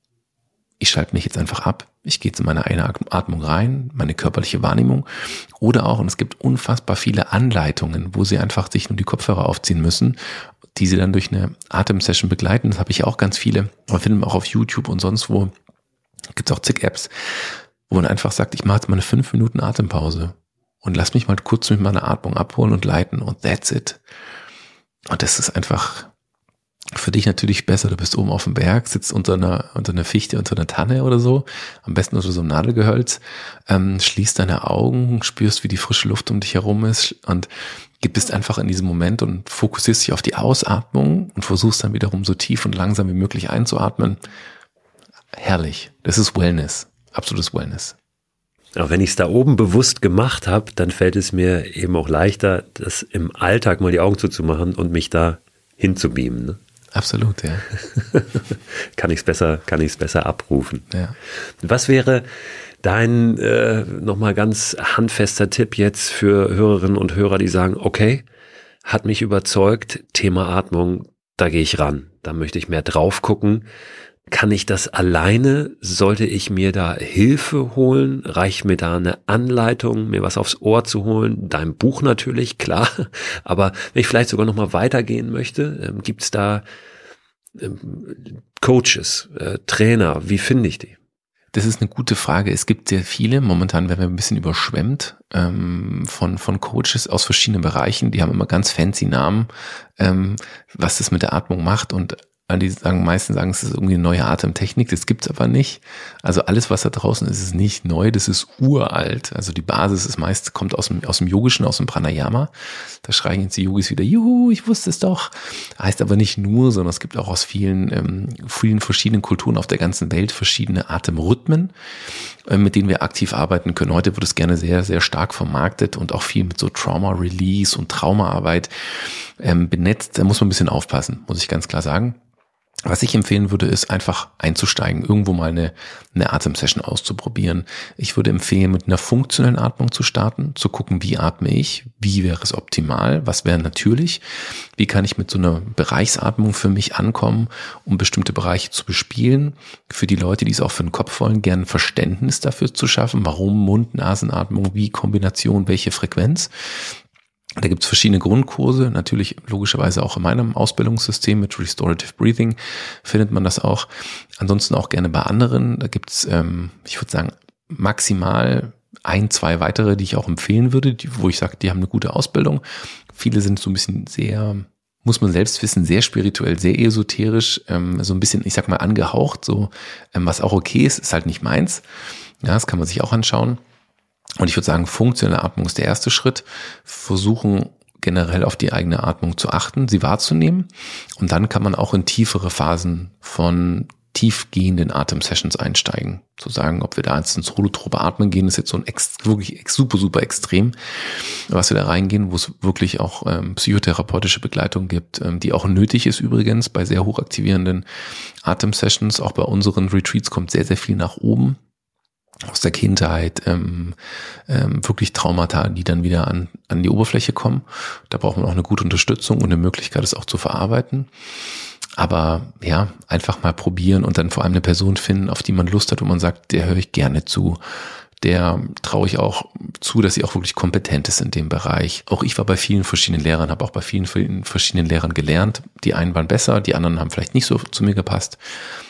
ich schalte mich jetzt einfach ab. Ich gehe jetzt in meine eine Atmung rein, meine körperliche Wahrnehmung. Oder auch, und es gibt unfassbar viele Anleitungen, wo sie einfach sich nur die Kopfhörer aufziehen müssen, die sie dann durch eine Atemsession begleiten. Das habe ich ja auch ganz viele. Man findet auch auf YouTube und sonst wo. Gibt es auch zig Apps, wo man einfach sagt, ich mache jetzt mal eine fünf Minuten Atempause und lass mich mal kurz mit meiner Atmung abholen und leiten und that's it. Und das ist einfach für dich natürlich besser, du bist oben auf dem Berg, sitzt unter einer unter einer Fichte, unter einer Tanne oder so, am besten unter so einem Nadelgehölz, ähm, schließt deine Augen, spürst, wie die frische Luft um dich herum ist und bist einfach in diesem Moment und fokussierst dich auf die Ausatmung und versuchst dann wiederum so tief und langsam wie möglich einzuatmen. Herrlich, das ist Wellness, absolutes Wellness. Auch wenn ich es da oben bewusst gemacht habe, dann fällt es mir eben auch leichter, das im Alltag mal die Augen zuzumachen und mich da hinzubeamen, ne? Absolut, ja. kann ich es besser, kann ich es besser abrufen. Ja. Was wäre dein äh, nochmal ganz handfester Tipp jetzt für Hörerinnen und Hörer, die sagen, okay, hat mich überzeugt, Thema Atmung, da gehe ich ran, da möchte ich mehr drauf gucken. Kann ich das alleine? Sollte ich mir da Hilfe holen? Reicht mir da eine Anleitung, mir was aufs Ohr zu holen? Dein Buch natürlich, klar. Aber wenn ich vielleicht sogar noch mal weitergehen möchte, ähm, gibt es da ähm, Coaches, äh, Trainer? Wie finde ich die? Das ist eine gute Frage. Es gibt sehr viele. Momentan werden wir ein bisschen überschwemmt ähm, von von Coaches aus verschiedenen Bereichen. Die haben immer ganz fancy Namen, ähm, was das mit der Atmung macht und die sagen, meisten sagen, es ist irgendwie eine neue Atemtechnik, das gibt's aber nicht. Also alles, was da draußen ist, ist nicht neu, das ist uralt. Also die Basis ist meist, kommt aus dem, aus dem Yogischen, aus dem Pranayama. Da schreien jetzt die Yogis wieder, juhu, ich wusste es doch. Heißt aber nicht nur, sondern es gibt auch aus vielen, ähm, vielen verschiedenen Kulturen auf der ganzen Welt verschiedene Atemrhythmen, äh, mit denen wir aktiv arbeiten können. Heute wird es gerne sehr, sehr stark vermarktet und auch viel mit so Trauma-Release und Traumaarbeit ähm, benetzt. Da muss man ein bisschen aufpassen, muss ich ganz klar sagen. Was ich empfehlen würde, ist einfach einzusteigen, irgendwo mal eine, eine Atemsession auszuprobieren. Ich würde empfehlen, mit einer funktionellen Atmung zu starten, zu gucken, wie atme ich, wie wäre es optimal, was wäre natürlich, wie kann ich mit so einer Bereichsatmung für mich ankommen, um bestimmte Bereiche zu bespielen. Für die Leute, die es auch für den Kopf wollen, gerne Verständnis dafür zu schaffen, warum Mund-Nasen-Atmung, wie Kombination, welche Frequenz. Da gibt es verschiedene Grundkurse, natürlich logischerweise auch in meinem Ausbildungssystem mit Restorative Breathing findet man das auch. Ansonsten auch gerne bei anderen. Da gibt es, ähm, ich würde sagen, maximal ein, zwei weitere, die ich auch empfehlen würde, die, wo ich sage, die haben eine gute Ausbildung. Viele sind so ein bisschen sehr, muss man selbst wissen, sehr spirituell, sehr esoterisch, ähm, so ein bisschen, ich sag mal, angehaucht, so ähm, was auch okay ist, ist halt nicht meins. Ja, das kann man sich auch anschauen. Und ich würde sagen, funktionelle Atmung ist der erste Schritt. Versuchen generell auf die eigene Atmung zu achten, sie wahrzunehmen. Und dann kann man auch in tiefere Phasen von tiefgehenden Atemsessions einsteigen. Zu sagen, ob wir da jetzt ins holotrope Atmen gehen, ist jetzt so ein ex, wirklich ex, super, super extrem, was wir da reingehen, wo es wirklich auch ähm, psychotherapeutische Begleitung gibt, ähm, die auch nötig ist übrigens bei sehr hochaktivierenden Atemsessions. Auch bei unseren Retreats kommt sehr, sehr viel nach oben. Aus der Kindheit, ähm, ähm, wirklich Traumata, die dann wieder an, an die Oberfläche kommen. Da braucht man auch eine gute Unterstützung und eine Möglichkeit, es auch zu verarbeiten. Aber ja, einfach mal probieren und dann vor allem eine Person finden, auf die man Lust hat, wo man sagt, der höre ich gerne zu. Der traue ich auch zu, dass sie auch wirklich kompetent ist in dem Bereich. Auch ich war bei vielen verschiedenen Lehrern, habe auch bei vielen, vielen verschiedenen Lehrern gelernt. Die einen waren besser, die anderen haben vielleicht nicht so zu mir gepasst.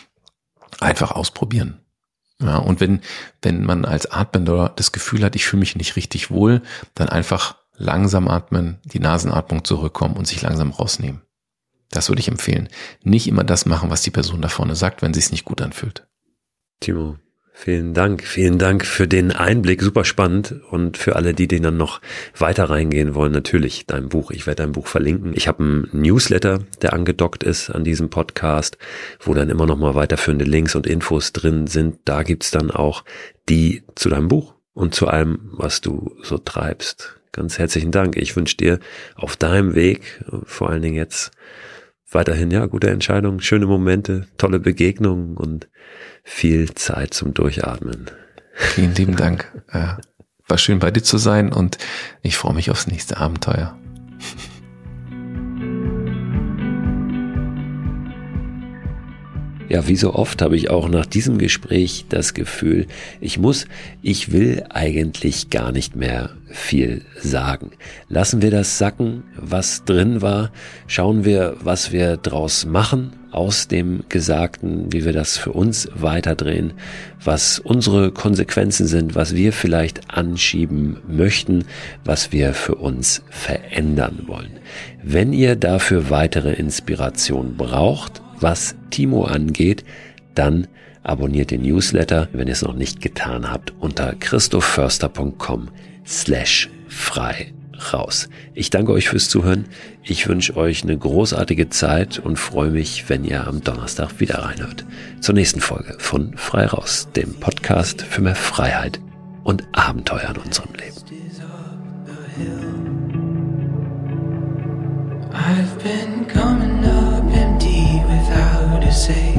Einfach ausprobieren. Ja, und wenn, wenn man als Atmender das Gefühl hat, ich fühle mich nicht richtig wohl, dann einfach langsam atmen, die Nasenatmung zurückkommen und sich langsam rausnehmen. Das würde ich empfehlen. Nicht immer das machen, was die Person da vorne sagt, wenn sie es nicht gut anfühlt. Timo, vielen Dank. Vielen Dank für den Einblick. Super spannend. Und für alle, die den dann noch weiter reingehen wollen, natürlich dein Buch. Ich werde dein Buch verlinken. Ich habe einen Newsletter, der angedockt ist an diesem Podcast, wo dann immer noch mal weiterführende Links und Infos drin sind. Da gibt's dann auch die zu deinem Buch und zu allem, was du so treibst. Ganz herzlichen Dank. Ich wünsche dir auf deinem Weg, vor allen Dingen jetzt, weiterhin, ja, gute Entscheidungen, schöne Momente, tolle Begegnungen und viel Zeit zum Durchatmen. Vielen lieben Dank. Äh, war schön bei dir zu sein und ich freue mich aufs nächste Abenteuer. Ja, wie so oft habe ich auch nach diesem Gespräch das Gefühl, ich muss, ich will eigentlich gar nicht mehr viel sagen. Lassen wir das sacken, was drin war. Schauen wir, was wir draus machen aus dem Gesagten, wie wir das für uns weiterdrehen, was unsere Konsequenzen sind, was wir vielleicht anschieben möchten, was wir für uns verändern wollen. Wenn ihr dafür weitere Inspiration braucht, was Timo angeht, dann abonniert den Newsletter, wenn ihr es noch nicht getan habt, unter christophförster.com slash frei raus. Ich danke euch fürs Zuhören. Ich wünsche euch eine großartige Zeit und freue mich, wenn ihr am Donnerstag wieder reinhört. Zur nächsten Folge von Frei raus, dem Podcast für mehr Freiheit und Abenteuer in unserem Leben. I've been coming up empty without a say.